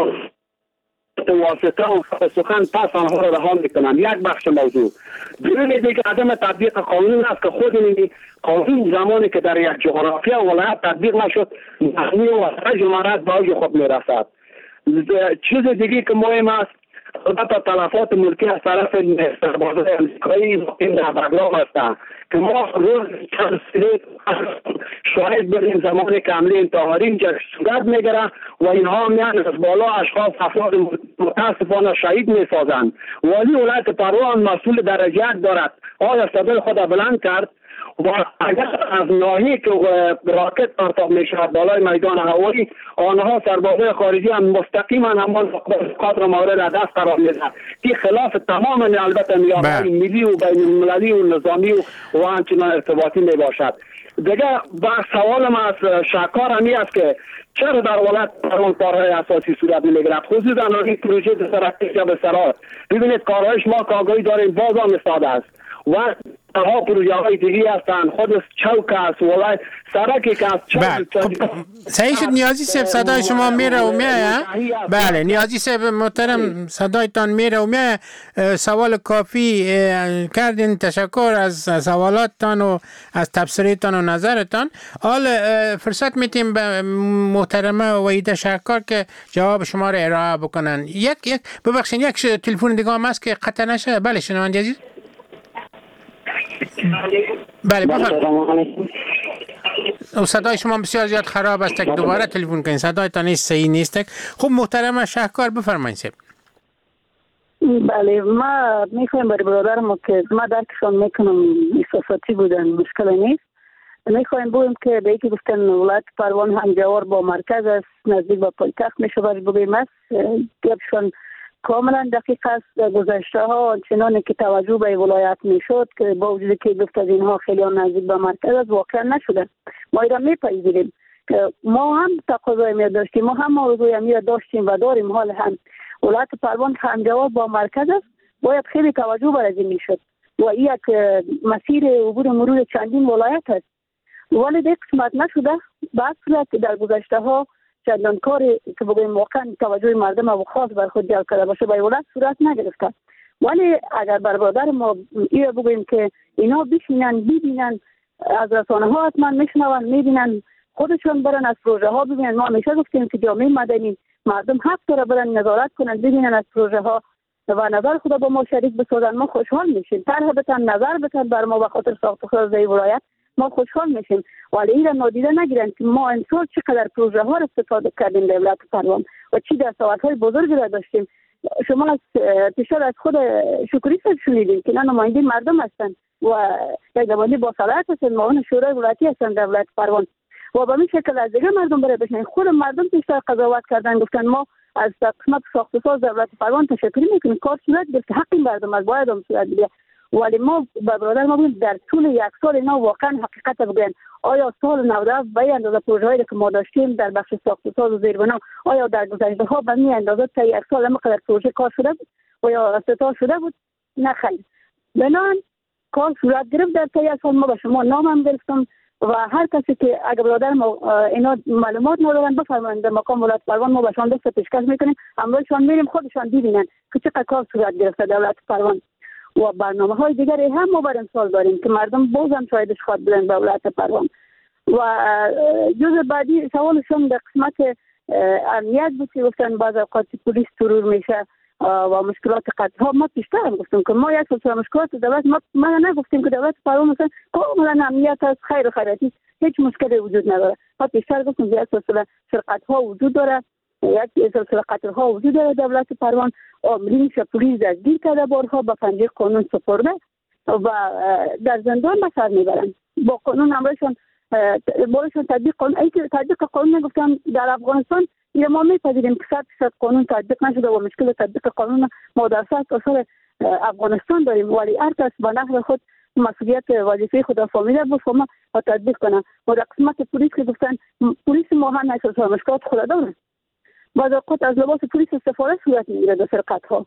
واسطه و سخن پس آنها را رها میکنن. یک بخش موضوع ببینید دیگه عدم تطبیق قانون است که خود این قانون زمانی که در یک جغرافیا ولایت تطبیق نشد معنی و اثر جمهوریت به اوج خود میرسد. چیز دیگه که مهم است البته تلفات ملکی از طرف سربازای امریکایی مقیم در بغداد هستند که ما روز چند سری شاهد بودیم زمانی که حمله انتحاری اینجا صورت میگیره و اینها میان از بالا اشخاص افراد متاسفانه شهید میسازند. والی ولایت پروان مسئول درجه یک دارد، آیا صدای خود بلند کرد و اگر از ناحیه که راکت پرتاب میشود بالای میدان هوایی، آنها سربازای خارجی هم مستقیما همان اسقاط را مورد دست قرار میدهند که خلاف تمام البته معیارهای ملی و بین المللی و نظامی و همچنان ارتباطی می باشد. دیگه سوال ما از شکار همی است که چرا در ولایت پروان کارهای اساسی صورت نمیگیرد، خصوصا این پروژه سرکتش یا به سرات. ببینید کارهایش ما کاغذی داریم باز هم استاده است و ها پروژه های دیگی هستند، خود چوک است، ولایت سرکی که است. صحیح شد نیازی صاحب، صدای شما میره و میایه. بله نیازی صاحب محترم، صدایتان میره و میایه. سوال کافی کردین، تشکر از سوالاتتان و از تبصرهتان و نظرتان. حال فرصت میتیم به محترمه وحیده شهکار که جواب شما را ارائه بکنن. ببخشید یک تلفن دیگه هم هست که قطع نشه. بله شنونده عزیز. بله بفرمایید. صدای شما بسیار زیاد خراب است، دوباره تلفن کنید، صدایتان صحیح نیست. خب محترم شهکار بفرمایید. بله ما میخوایم برای برادرم که ما درکشان میکنم احساساتی بودن، مشکل نیست. میخوایم بگویم که به یکی گفتن ولایت پروان همجوار با مرکز است، نزدیک به پایتخت میشه برای بگویم است. گپشان کاملا دقیق است. گذشته ها چنانی که توجه به ولایت میشد که با وجودی که گفت از اینها خیلی نزدیک به مرکز است واقعا نشده. ما ایران میپذیریم که ما هم تقاضای می داشتیم، ما هم موضوعی می داشتیم و داریم. حال هم ولایت پروان همجوار با مرکز است، باید خیلی توجه بر این میشد و یک مسیر عبور مرور چندین ولایت است، ولی در قسمت نشده. بعد صورت در گذشته ها چندان کاری که بگویم واقعا توجه مردم و خاص بر خود جلب کرده باشه به ولایت صورت نگرفته. ولی اگر بر برادر ما این بگویم که اینا بشینن ببینن، از رسانه ها حتما میشنون میبینن، خودشون برن از پروژه ها ببینن. ما همیشه گفتیم که جامعه مدنی مردم حق داره برن نظارت کنن، ببینن از پروژه ها و نظر خود با ما شریک بسازن. ما خوشحال میشیم، طرح بتن، نظر بتن بر ما به خاطر ساخت و ساز ولایت، ما خوشحال میشیم. ولی این را نادیده نگیرن که ما امسال چقدر پروژه ها را استفاده کردیم در ولایت پروان و چی دستاوردهای بزرگی را داشتیم. شما از پیشتر از خود شکری صاحب شنیدیم که نماینده مردم هستند و یک نماینده با صلاحیت هستند، معاون شورای ولایتی هستند در ولایت پروان و به این شکل از دیگه مردم برای بشنن. خود مردم پیشتر قضاوت کردن، گفتن ما از قسمت ساخت و ساز در ولایت پروان تشکری میکنیم، کار صورت گرفت، حق مردم از باید هم صورت بگیره. ولی ما به برادر ما بگیم در طول یک سال اینا واقعا حقیقت بگن. آیا سال 97 به این اندازه پروژه‌ای که ما داشتیم در بخش ساخت و ساز و زیربنا، آیا در گذشته ها به این اندازه تا یک سال همقدر پروژه کار شده بود و یا استطاع شده بود؟ نه خیر. بنان کار صورت گرفت در تا یک سال. ما به شما نام هم گرفتم و هر کسی که اگر برادر ما اینا معلومات ندارن بفرمایند در مقام ولایت پروان، ما بهشان دست پیشکش میکنیم، همراهشان میریم خودشان ببینن که چقدر کار صورت گرفته در ولایت پروان. و برنامه های دیگری هم ما بر امسال داریم که مردم باز هم شایدش خواهد بودن به ولایت پروان. و جز بعدی سوالشون در قسمت امنیت بود که گفتن بعض اوقات پلیس ترور میشه و مشکلات قطع ها. ما پیشتر هم گفتیم که ما یک سلسله مشکلات دولت، ما نگفتیم که دولت پروان مثلا کاملا امنیت از خیر و خیراتی هیچ مشکلی وجود نداره. ما پیشتر گفتیم یک سلسله سرقت ها وجود داره، یک سلسله قتل ها وجود داره در ولایت پروان. عاملین پلیس دستگیر کرده، بارها به پنجه قانون سپرده و در زندان به سر میبرن. با قانون همراهشون بارشون تطبیق قانون، ای که تطبیق قانون نگفتم در افغانستان این ما میپذیریم که 100% قانون تطبیق نشده و مشکل تطبیق قانون ما در اصل افغانستان داریم. ولی هر کس به نحو خود مسئولیت وظیفه خود فهمیده بود و ما تطبیق کنه. و در قسمت پلیس که گفتن پلیس ما هم احساس مشکلات خود داره، بعض اوقات از لباس پلیس استفاده صورت میگیره در سرقت ها.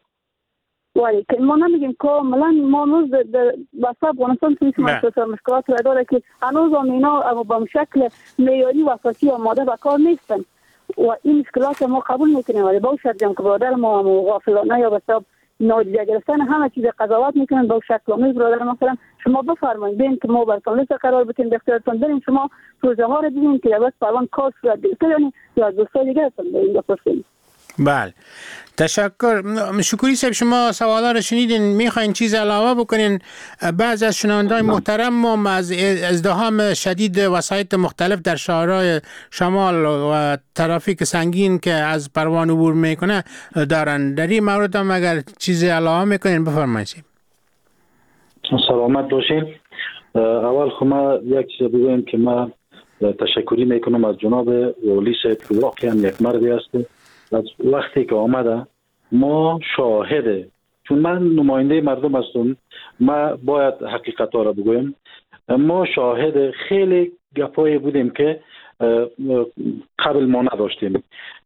ولی که ما نمیگیم کاملا ما هنوز در واسه افغانستان پلیس مشکلات داره که هنوز هم اینا با شکل معیاری و اساسی آماده به کار نیستن و این مشکلات ما قبول میکنیم. ولی با شرط که برادر ما غافلانه یا به سبب نادیده گرفتن همه چیز قضاوت میکنن با شکل آمیز. برادر مثلا شما بفرمایید ببین که ما براتون لیست قرار بدیم، به اختیارتون بریم شما پروژه ها رو ببینید که دولت پروان کار صورت گرفته، یعنی یا دوستای دیگه هستن اینجا پرسید. بله تشکر. شکری صاحب شما سوالا رو شنیدین، میخواین چیز علاوه بکنین؟ بعض از شنوندگان محترم ما از ازدحام شدید وسایط مختلف در شهرهای شمال و ترافیک سنگین که از پروان عبور میکنه دارن. در این مورد هم اگر چیز علاوه میکنین بفرمایید. سلامت باشین. اول خب ما یک چیز بگویم که ما تشکری میکنم از جناب والی صاحب که واقعا یک مردی است. از وقتی که آمده ما شاهده، چون من نماینده مردم هستم، ما باید حقیقت را بگویم. ما شاهد خیلی گپایی بودیم که قبل ما نداشتیم.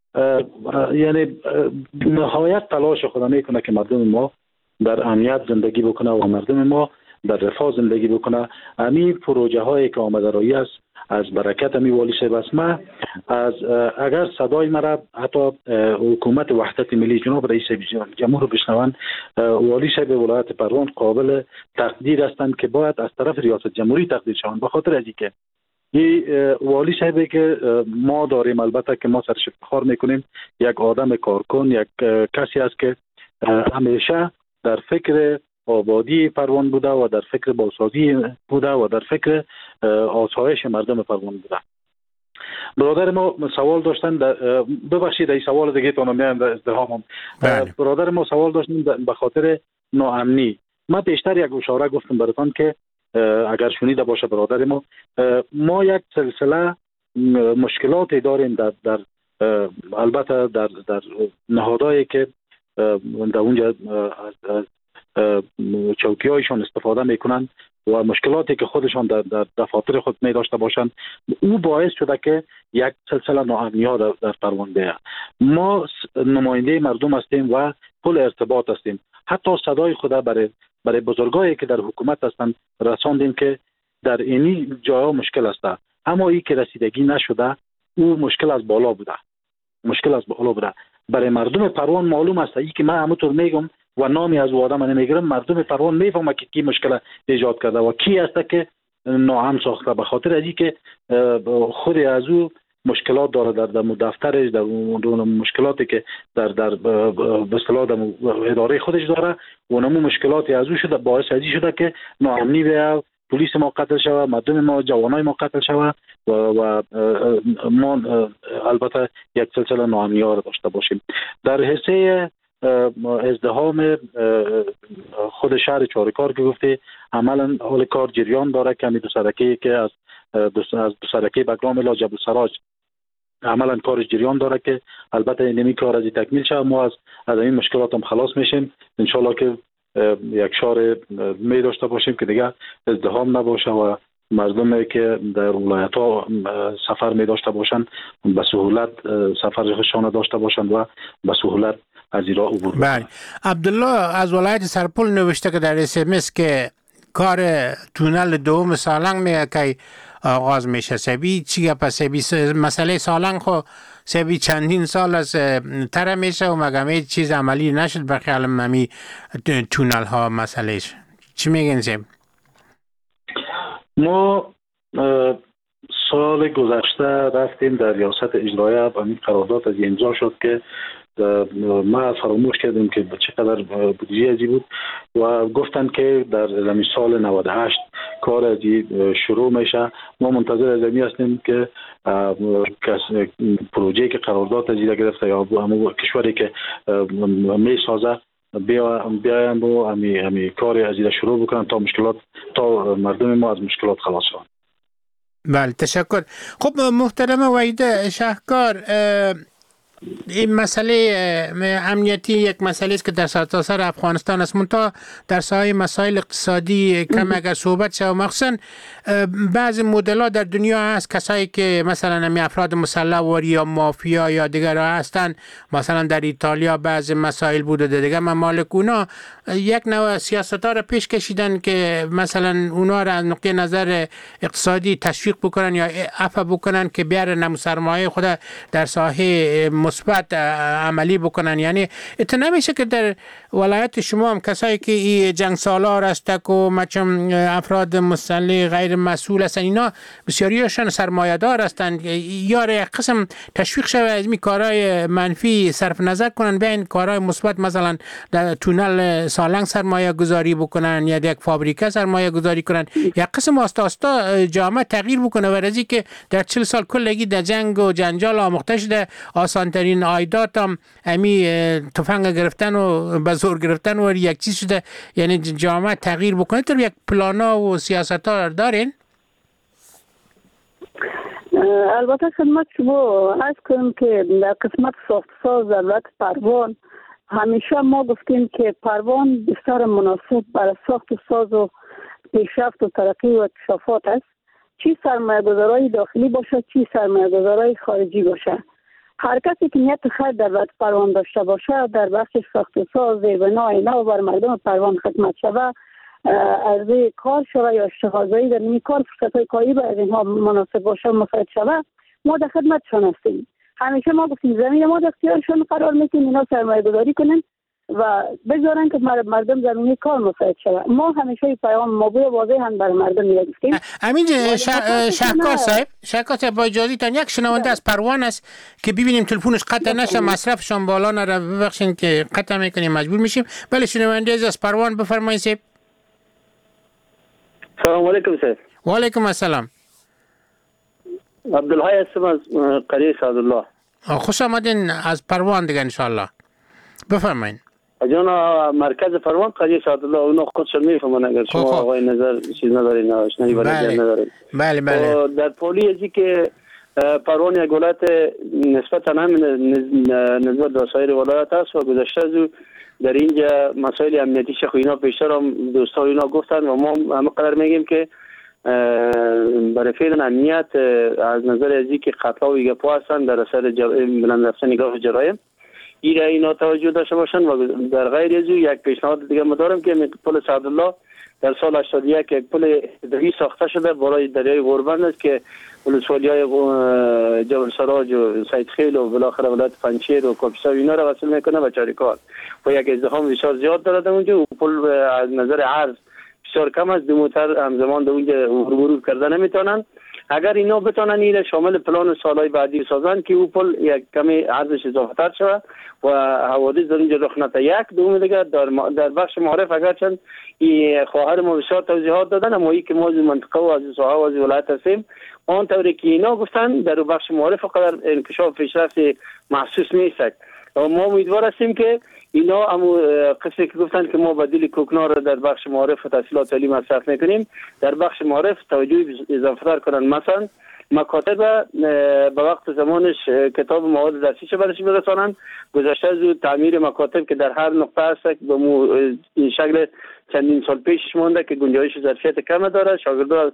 یعنی نهایت تلاش خود میکنه که مردم ما در امنیت زندگی بکنه و مردم ما در رفاه زندگی بکنه. همین پروژه هایی که آمده روی است از برکت می والی صاحب است. من از اگر صدای مرا حتی حکومت وحدت ملی جناب رئیس جمهور بشنوند، والی صاحب ولایت پروان قابل تقدیر هستند که باید از طرف ریاست جمهوری تقدیر شوند، به خاطر از اینکه این والی صاحبی که ما داریم، البته که ما سرش افتخار میکنیم، یک آدم کارکن، یک کسی است که همیشه در فکر آبادی پروان بوده و در فکر بازسازی بوده و در فکر آسایش مردم پروان بوده. برادر ما سوال داشتن، ببخشید این سوال دیگه تونم میام در ازدحامم. برادر ما سوال داشتن به خاطر ناامنی. من بیشتر یک اشاره گفتم براتون که اگر شنیده باشه برادر ما یک سلسله مشکلاتی داریم در البته در نهادهایی که در اونجا از چوکی هایشان استفاده میکنن و مشکلاتی که خودشان در دفاتر خود می داشته باشند، او باعث شده که یک سلسله ناامنی ها در پروان بیاید. ما نماینده مردم هستیم و پل ارتباط هستیم. حتی صدای خود برای بزرگایی که در حکومت هستند رساندیم که در اینی جاها مشکل است، اما این که رسیدگی نشده، او مشکل از بالا بوده. برای مردم پروان معلوم است. این که من همونطور میگم و نامی از او آدم نمیگیرم، مردم پروان میفهمه که کی مشکل ایجاد کرده و کی است که ناهم ساخته، به خاطر از اینکه خود از او مشکلات داره در دفترش، در مشکلاتی که در به اصطلاح اداره خودش داره، و نمو مشکلاتی از او شده، باعث ازی شده که ناامنی بیاد، پلیس ما قتل شود، مردم ما، جوانای ما قتل شود و ما البته یک سلسله ناامنی ها را داشته باشیم. در حصه ازدحام خود شهر چارکار که گفته، عملا حال کار جریان داره که دو سرکی که از دو سرکی بگرام الی جبل سراج عملا کارش جریان داره که البته نمی کار از تکمیل شد. ما از این مشکلات هم خلاص میشیم ان شاء الله که یک شهر می داشته باشیم که دیگه ازدحام نباشه و مردمی که در ولایت ها سفر می داشته باشند به سهولت سفر خودشان داشته باشند و به سهولت از ایران عبور. بله. عبدالله از ولایت سرپل نوشته که در SMS که کار تونل دوم سالنگ میگه که آغاز میشه. سبی چی گپ؟ سبی مسئله سالنگ خو سبی چندین سال از تر میشه و مگه هیچ چیز عملی نشد. به خیال ممی تونل ها مسئلهش چی میگین سب؟ ما سال گذشته رفتیم در ریاست اجرایی و این قرارداد از امضا شد که ما فراموش کردیم که چقدر بودجه ازی بود و گفتن که در سال 98 کار ازی شروع میشه. ما منتظر ازمی هستیم که پروژه که قرارداد ازی را گرفته یا همون کشوری که میسازه بیایم و همی کار ازی را شروع بکنن تا مردم ما از مشکلات خلاص شوند. بله تشکر. خب محترم وحید شهکار، این مسئله امنیتی یک مسئله است که در سرتاسر افغانستان است، منتها در ساحه مسائل اقتصادی کم اگر صحبت شود. مخصوصا بعضی مدل‌ها در دنیا هست، کسایی که مثلا همی افراد مسلح واری یا مافیا یا دیگر هستند، مثلا در ایتالیا بعضی مسائل بوده، در دیگر ممالک اونا یک نوع سیاست‌ها را پیش کشیدن که مثلا اونا را از نقطه نظر اقتصادی تشویق بکنن یا عفو بکنن که بیارن سرمایه خود در ساحه مثبت عملی بکنن. یعنی ات نمیشه که در ولایت شما هم کسایی که این جنگ سالار است و مچم افراد مسلح غیر مسئول هستن، اینا بسیاریشان سرمایه‌دار هستند، یا یک قسم تشویق شود از این کارهای منفی صرف نظر کنن، بین کارهای مثبت مثلا در تونل سالنگ سرمایه گذاری بکنن یا یک فابریکه سرمایه گذاری کنن، یک قسم آستا جامعه تغییر بکنه. ورزی که در 40 سال کلگی در جنگ و جنجال آموخته شده، آسانترین عایدات هم امی تفنگ گرفتن و به زور گرفتن و یک چیز شده، یعنی جامعه تغییر بکنه. تو یک پلانا و سیاست ها دارین؟ البته خدمت شما عرض کنم که در قسمت ساخت ساز دولت پروان همیشه ما گفتیم که پروان بسیار مناسب برای ساخت ساز و پیشرفت و ترقی و اکتشافات است، چی سرمایه‌گذاری داخلی باشه چی سرمایه‌گذاری خارجی باشه. هر کسی که نیت خیر در دولت پروان داشته باشه در بخش ساخت و ساز زیربنا نو بر مردم پروان خدمت شوه، عرضه کار شوه یا اشتغالزایی در این کار، فرصت‌های کاری برای اینها مناسب باشه مساعد شوه، ما در خدمتشان هستیم. همیشه ما گفتیم زمین ما در اختیارشان قرار میدیم، اینا سرمایه‌گذاری کنن و بذارن که مردم زمینی کار مساعد شوه. ما همیشه پیام موضوع واضح هم برای مردم میگفتیم. امین شهکار صاحب با اجازهتان یک شنونده از پروان است که ببینیم تلفنش قطع نشه، مصرفشان بالا نره، ببخشید که قطع میکنیم مجبور میشیم. بله شنونده از پروان بفرمایید صاحب. سلام علیکم صاحب. و علیکم السلام. عبدالحی هستم از قریه سعدالله. خوش آمدین از پروان دیگه انشاءالله. بفرمایید. جانا مرکز پروان قریه سعدالله، اونا خودشون میفهمن اگر شما آقای نظر چیز ندارین آشنایی برای ندارین. بله بله. در پولی ازی که پروان یک ولایت نسبتا هم نسبت به سایر ولایت است و گذشته از در اینجا مسائل امنیتی شخو اینا بیشتر هم دوستان اینا گفتن و ما همه قرار میگیم که برای فعلا امنیت از نظر ازی که قتل و گپو هستن در اثر بلند رفتن نگاه جرایم اینا توجه داشته باشن. و در غیر از یک پیشنهاد دیگه ما دارم که پل سعدالله در سال 81 یک پل اداری ساخته شده بالای دریای غوربند است که ولسوالی‌های جبل سراج و سید خیل و بالاخره ولایت پنجشیر و کاپیسا اینا را وصل میکنه و چاریکار و یک ازدحام بسیار زیاد داره اونجا و پل از نظر عرض بسیار کم است، دو موتر همزمان در اونجا مرور کردن نمیتونن. اگر اینا بتونن این شامل پلان سالهای بعدی سازن که او پل یک کمی عرضش اضافه تر شود و حوادث در اینجا رخ نده. یک دوم دیگه در بخش معارف اگرچند این خواهر ما بسیار توضیحات دادن، اما ای که ما از منطقه و از ساحه و از ولایت هستیم آن طوری که اینا گفتن در بخش معارف قدر انکشاف پیشرفت محسوس نیست و ما امیدوار هستیم که اینا همون قصه که گفتن که ما بدیل کوکنار را در بخش معارف و تحصیلات عالی مصرف میکنیم در بخش معارف توجه اضافه تر کنن. مثلا مکاتب به وقت زمانش کتاب مواد درسیش برش برسانن. گذشته از تعمیر مکاتب که در هر نقطه هست به این شکل چندین سال پیشش مونده که گنجایش ظرفیت کم داره، شاگردان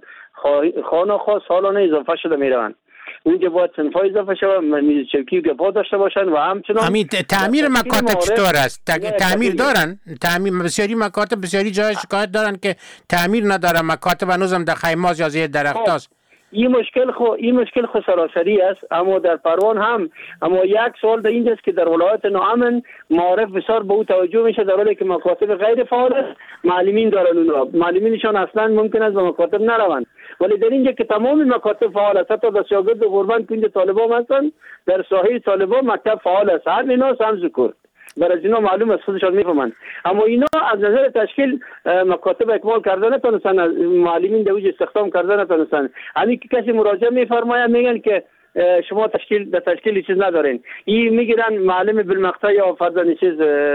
خانه خاص سالانه اضافه شده میروند. اونجا باید صنفای اضافه شود، میز چوکی و گپا داشته باشن و همچنان تعمیر مکاتب چطور است؟ تعمیر دارن؟ تعمیر بسیاری مکاتب بسیاری جای شکایت دارن که تعمیر نداره، مکاتب هنوزم در خیمات یا زیر درختاست. این مشکل خو سراسری است، اما در پروان هم اما یک سوال در اینجاست که در ولایت نوامن معارف بسیار به او توجه میشه در حالی که مکاتب غیر فعال است، معلمین دارن، اونا معلمینشان اصلا ممکن است به مکاتب نروند، ولی در اینجا که تمام مکاتب فعال است، حتی به شاگرد غربان که اینجا طالبان هستن در ساحه طالبان مکتب فعال است، هم اینا هم ذکر برای اینا معلوم است، خودشان میفهمند. اما اینا از نظر تشکیل مکاتب اکمال کردن نتونستن، معلمین دوج استخدام کردن نتونستن. همین که کسی مراجعه میفرماید میگن که شما تشکیل چیز ندارین، این میگیرن معلم بالمقطع یا فرضاً چیز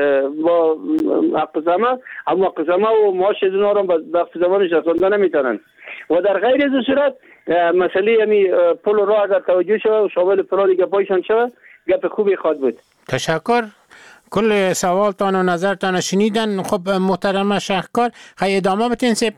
با اقسامه، اما اقسامه و معاش اونا رو به وقت زمانش رسوندن نمیتونن. و در غیر از صورت مسئله همی پل راه اگر توجه شود و شامل پلان دیگه پایشان شود گپ خوبی خواهد بود. تشکر. کل سوالتان و نظرتان شنیدن. خب محترم شهکار خیلی ادامه بتین سیب.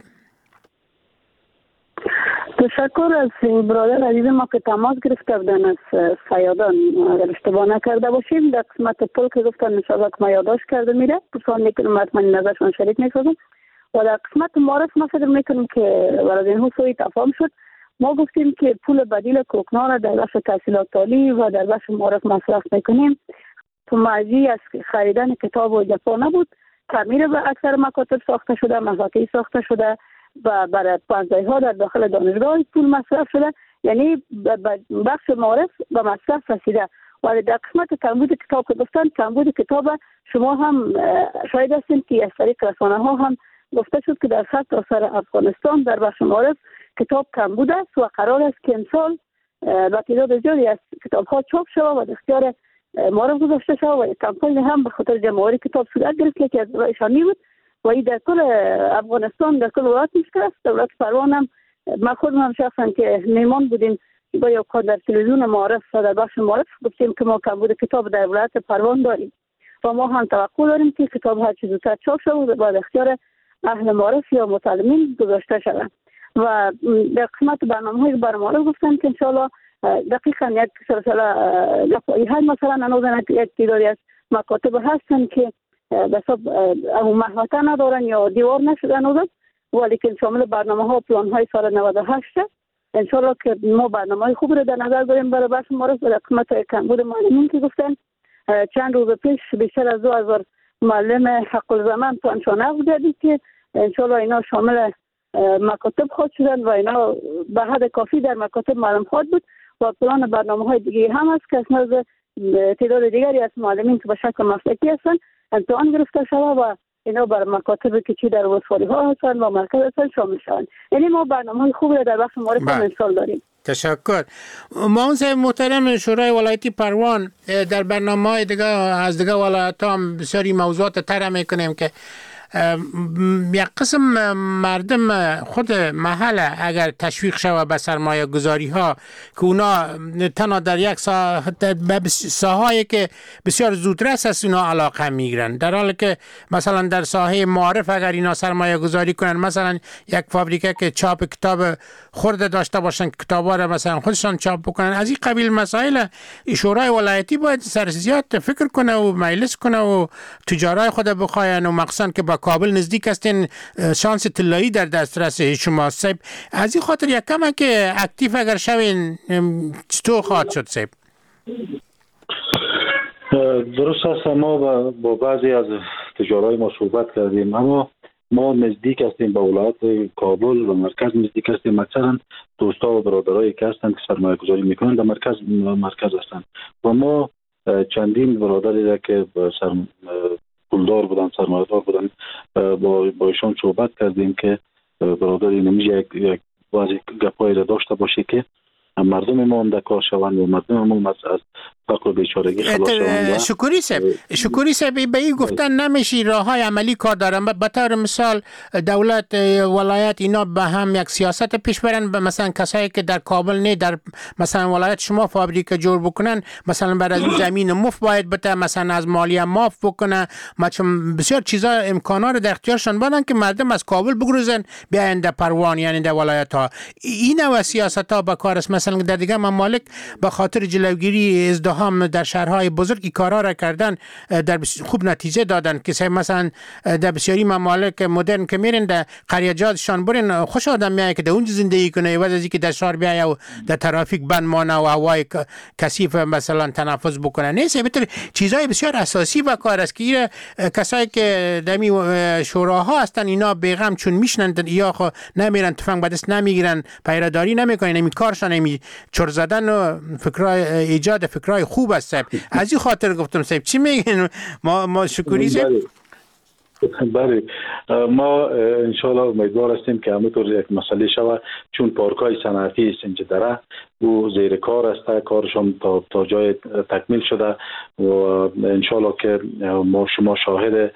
تشکر از برادر عزیز ما که تماس گرفته بودن از صیادان. اگر اشتباه نکرده باشیم در قسمت پل که گفتن انشاءالله که ما یادداشت کرده میره پرسان میکنم حتما نظرشان شریک میکنم. و در قسمت معرف ما فکر میکنم که برای اینها سوی تفاهم شد. ما گفتیم که پول بدیل کوکنار در بخش تحصیلات عالی و در بخش معرف مصرف میکنیم. تو مرجی از خریدن کتاب و جپا نبود، تعمیر به اکثر مکاتب ساخته شده، مفاکی ساخته شده و برای پانزده‌ها در داخل دانشگاه پول مصرف شده، یعنی بخش معرف به مصرف رسیده. ولی در قسمت کمبود کتاب که گفتن کمبود کتاب شما هم شاید هستین که از طریق رسانه ها هم گفته شد که در سرتاسر افغانستان در بخش معرف کتاب کمبود است و قرار است که امسال با تعداد زیادی از کتاب ها چاپ شود و اختیار معرف گذاشته شد و کمپاین هم به خاطر جمع‌آوری کتاب صورت گرفت که از ایشانی بود و این در کل افغانستان در کل ولایت میشه است. دولت پروان هم ما خودم هم شخصا که میمان بودیم با یک در تلویزیون معرف در بخش معرف گفتیم که ما کمبود کتاب در ولایت پروان داریم و ما هم توقع داریم که کتاب هر چیز زودتر چاپ شود و بعد اختیار اهل معرف یا متعلمین گذاشته شود. و در قسمت برنامه‌های برنامه گفتن که انشاءالله دقیقاً یک سلسله هر مثلا انوزن یک تعدادی از مکاتب هستن که به حساب محوطه ندارن یا دیوار نشدن ولیکن شامل برنامه‌ها و پلان‌های سال 98 انشاءالله که ما برنامه‌های خوب رو در نظر داریم برای بخش معرف. در قسمت کمبود معلمین که گفتن چند روز پیش بیشتر از 2000 معلم حق الزمان پلانشان نقض گردید که انشاءالله اینا شامل مکاتب خود شدن و اینا به حد کافی در مکاتب معلم خود بود و پلان برنامه‌های دیگه هم هست که از نظر تعداد دیگری از معلمین که به شکل مسلکی هستن امتحان گرفته شود و اینا بر مکاتب که چی در ولسوالی ها هستن و مرکز هستن شامل شدن. یعنی ما برنامه‌های خوبی رو در بخش معرف مثال داریم. تشکر. معاون محترم شورای ولایتی پروان در برنامه‌های دیگه از دیگه ولایت‌ها هم بسیاری موضوعات طرح می‌کنیم که یک قسم مردم خود محل اگر تشویق شود به سرمایه گذاری ها که اونا تنها در یک ساحه‌ای که بسیار زودرس است اونا علاقه میگیرن، در حالی که مثلا در ساحه معارف اگر اینا سرمایه گذاری کنن، مثلا یک فابریکه که چاپ کتاب خرد داشته باشن، کتابا را مثلا خودشان چاپ بکنن، از این قبیل مسائل شورای ولایتی باید زیاد فکر کنه و مجلس کنه و تجارای خود بخواین و مخصوصا که با کابل نزدیک هستین، شانس طلایی در دسترس شما صاحب. از این خاطر یک کم که اکتیو اگر شوین چطور خواهد شد صاحب؟ درست است، ما با بعضی از تجارای ما صحبت کردیم، اما ما نزدیک هستیم به ولایت کابل و مرکز نزدیک هستیم. مثلا دوستا و برادرایی که هستند که سرمایه گذاری میکنند در مرکز هستند و ما چندین برادری را که پولدار بودن، سرمایه‌دار بودن، با ایشان صحبت کردیم که برادری نمیشه یک بعضی گپایی را داشته باشه que مردم ما هم در کار شوند و مردم ما از فقر و بیچارگی خلاص شوند. شکوری صاحب به این گفتن نمیشه راههای عملی کار دارن. به طور مثال دولت ولایت اینا به هم یک سیاست پیش برن، مثلا کسایی که در کابل نه در مثلا ولایت شما فابریکه جور بکنن، مثلا برای از زمین مفت باید بده، مثلا از مالیه معاف بکنه، مثلا بسیار چیزا امکانات رو در اختیارشان بدن که مردم از کابل بگروزن بیاین در پروان، یعنی در ولایت ها. این و سیاست ها به کار است. مثلا در دیگه ممالک به خاطر جلوگیری ازدحام در شهرهای بزرگی کارا را کردن، در خوب نتیجه دادن که مثلا در بسیاری ممالک مدرن که میرن در قریه‌جاتشان برن، خوش آدم میاد که در اونجا زندگی کنه عوض از اینکه در شهر بیای و در ترافیک بند مانه و هوای کثیف مثلا تنفس بکنه. نیست بهتر چیزای بسیار اساسی به کار است که کسایی که دمی شوراها هستن اینا بیغم چون میشنن یا خو نمیرن تفنگ به دست نمیگیرن، پیراداری نمیکنن، نمی کارشان نمی چور زدن و فکرای ایجاد فکرای خوب است. از این خاطر گفتم صاحب چی میگین؟ ما شکری صاحب. بله، ما انشالله امیدوار هستیم که همونطور یک مسئله شود، چون پارکای صنعتی سنج دره و زیر کار است، کارشون تا جای تکمیل شده و انشالله که ما شما شاهد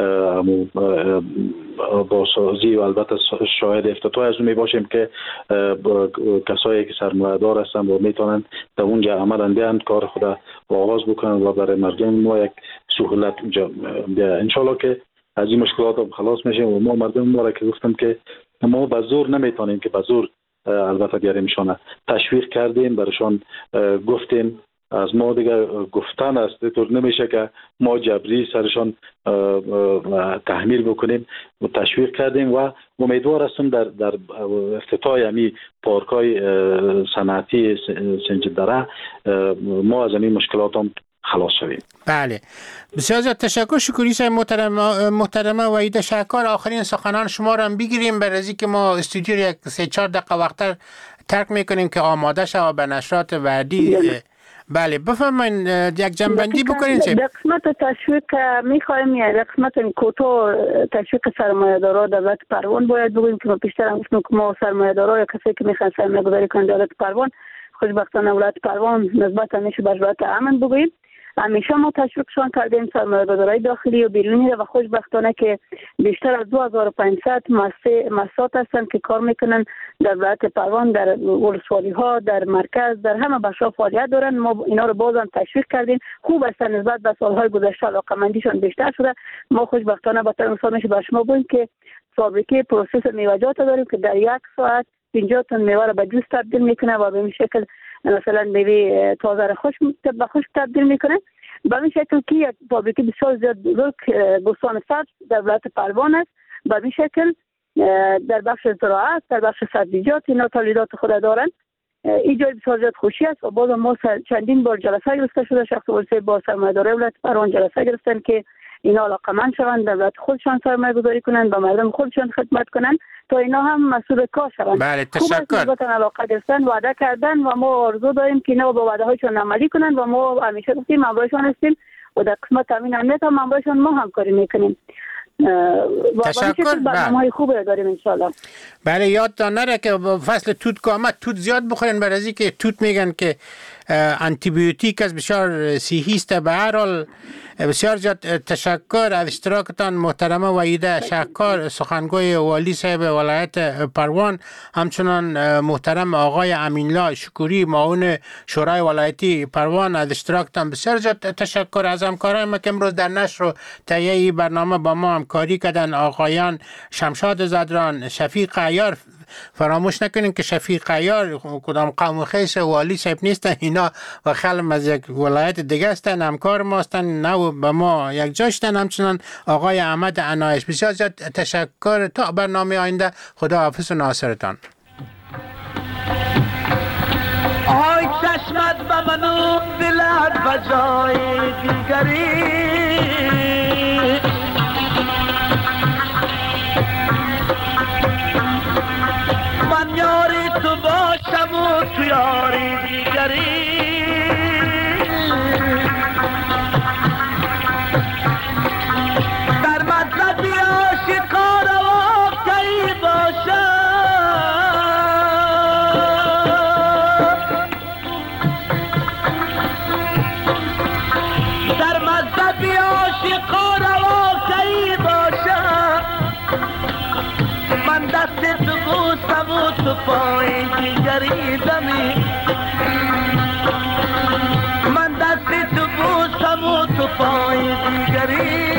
با سازی و البته شاهد افتتاح از اون می باشیم که کسایی که سرمایه دار هستن و میتونن در اونجا عملا بیان کار خود آغاز بکنن و برای مردم ما یک سهولت بیان. انشالله که از این مشکلات هم خلاص میشیم و ما مردم ما را که گفتم که ما به زور نمیتونیم که به زور البته بیاریمشان، تشویق کردیم، برشان گفتیم، از ما دیگر گفتن است، طور نمیشه که ما جبری سرشان تحمیل بکنیم و تشویق کردیم و امیدوار هستم در افتتاح همی پارکای صنعتی سنج دره ما از این مشکلات هم خلاص شویم. بله، بسیار زیاد تشکر. شکری صاحب محترمه و این تشکر. آخرین سخنان شما را هم بگیریم برای از اینکه ما استودیو یک 3-4 دقیقه وقت ترک میکنیم که آماده شود به نشرات بعدی. بله بفرمایید یک جنبندی بکنید. در قسمت تشویق میخوایم یا قسمت کوتاه تشویق سرمایه‌دارا دولت پروان باید بگوییم که ما پیشتر هم گفتیم که ما سرمایه‌دارا یا کسی که میخوان سرمایه‌گذاری کنند دولت پروان، خوشبختانه ولایت پروان نسبت همیشه به ولایت امن بگوییم همیشه ما تشویقشان کردیم، سرمایه‌گذارای داخلی و بیرونی و خوشبختانه که بیشتر از 2500 مؤسسات هستند که کار میکنن در ولایت پروان، در ولسوالی ها، در مرکز، در همه بخش‌ها فعالیت دارن. ما اینا رو بازم تشویق کردیم. خوب است نسبت به سالهای گذشته علاقه‌مندیشان بیشتر شده. ما خوشبختانه با مثال میشه به شما بگیم که فابریکه پروسس میوه‌جات داریم که در 1 ساعت 50 تن میوه را به جوس تبدیل میکنه و به این شکل مثلا میوه تازه را به خشک تبدیل میکنه. به این شکل که یک فابریکه بسیار زیاد بزرگ بوستان سبز در ولایت پروان است. به این شکل در بخش زراعت، در بخش سبزیجات اینا تولیدات خود دارن. این جای بسیار زیاد خوشی است و باز ما چندین بار جلسه گرفته شده، شخص ورسه با سرمایه‌دارای ولایت پروان جلسه گرفتن که اینا علاقمند شوند در ولایت خودشان سرمایه‌گذاری کنند و مردم خودشان خدمت کنند تا اینا هم مسئول کار شوند. بله تشکر. علاقه گرفتن، وعده کردن و ما آرزو داریم که اینا با وعده هایشان عملی کنند و ما همیشه گفتیم همراهشان هستیم و در قسمت تامین امنیت هم همراهشان ما همکاری میکنیم. تشکر. برنامه‌های خوبی داریم ان شاء الله. بله یادتان نره که فصل توت که آمد توت زیاد بخورین، برای از اینکه توت میگن که آنتی بیوتیک از بسیار صحی است. به هر حال بسیار زیاد تشکر از اشتراکتان محترمه وحیده شهکار، سخنگوی والی صاحب ولایت پروان، همچنان محترم آقای امین‌الله شکوری معاون شورای ولایتی پروان، از اشتراکتان بسیار زیاد تشکر. از همکاران ما که امروز در نشر و تهیه برنامه با ما همکاری کردن، آقایان شمشاد زدران، شفیق عیار. فراموش نکنین که شفیق عیار کدام قوم خیس والی صاحب نیستن، اینا و خلم از یک ولایت دیگه هستن، همکار ما هستن، نه به ما یک جاشتن. همچنان آقای احمد عنایش. بسیار زیاد تشکر. تا برنامه آینده، خدا حافظ و ناصرتان. آی چشمت به منو دلت به جای دیگری، من یاری تو باشم و تو یاری دیگری. در مطلبی آشکار و واقعی باشم، در مطلبی آشکار و واقعی باشم، من دست تو بوسم و تو پای دیگری دمی، من دست تو بوسم و تو پای دیگری.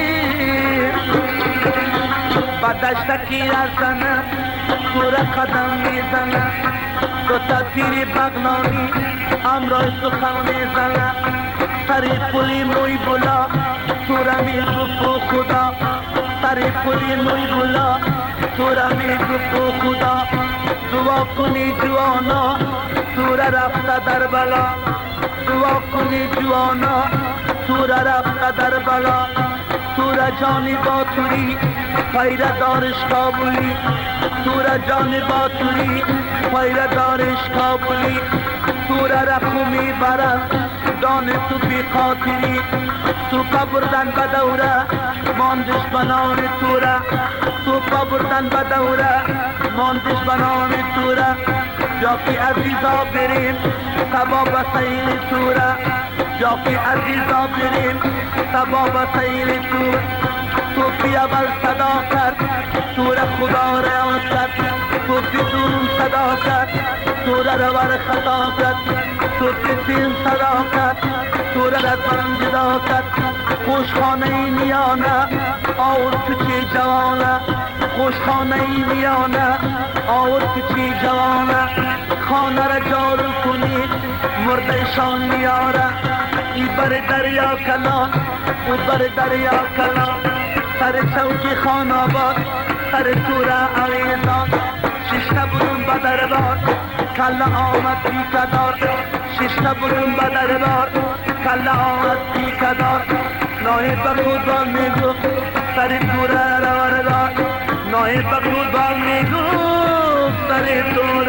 با دشتکی رسنم کور قدم میزنم، دو تا تیری بغنانی امرای سخن میزنم، سری پولی موی بلا تو را میگفت خدا، سری پولی موی بلا تو را میگفت خدا. دعا کنی جوانا تو را رفته در بلا، دعا کنی جوانا تو را رفته در بلا. تو را جانی با توری پیره دارش کابلی، تو را جانی با توری پیره دارش کابلی. تو را رخو میبرم دان تو بی خاطری، تو پا بردن به دوره ماندش بنان تو را، تو پا بردن به دوره ماندش بنان تو را. جا که عزیزا بریم سبا به سیل تو را، جا که عزیزا بریم سبا به سیل تو. تو پی اول صدا کرد تو را خدا را کرد، تو پی دون صدا کرد تو را روار خطا کرد، تو پی تین صدا کرد تو را رزبان جدا کرد. خوشخانه ای میانه آور کچی جوانه، خوشخانه ای میانه آور کچی جوانه. خانه را جارو کنید مرده شان میاره، ای بر دریا کلان او بر دریا کلان. سر چوکی خان آباد سر تورا عویزان، ششته برون به دربار کله آمد پیکدار، ششته برون به دربار کله آمد پیکدار. ناهی به خودبان میگو سر تورا روردار، ناهی به خودبان میگو سر تورا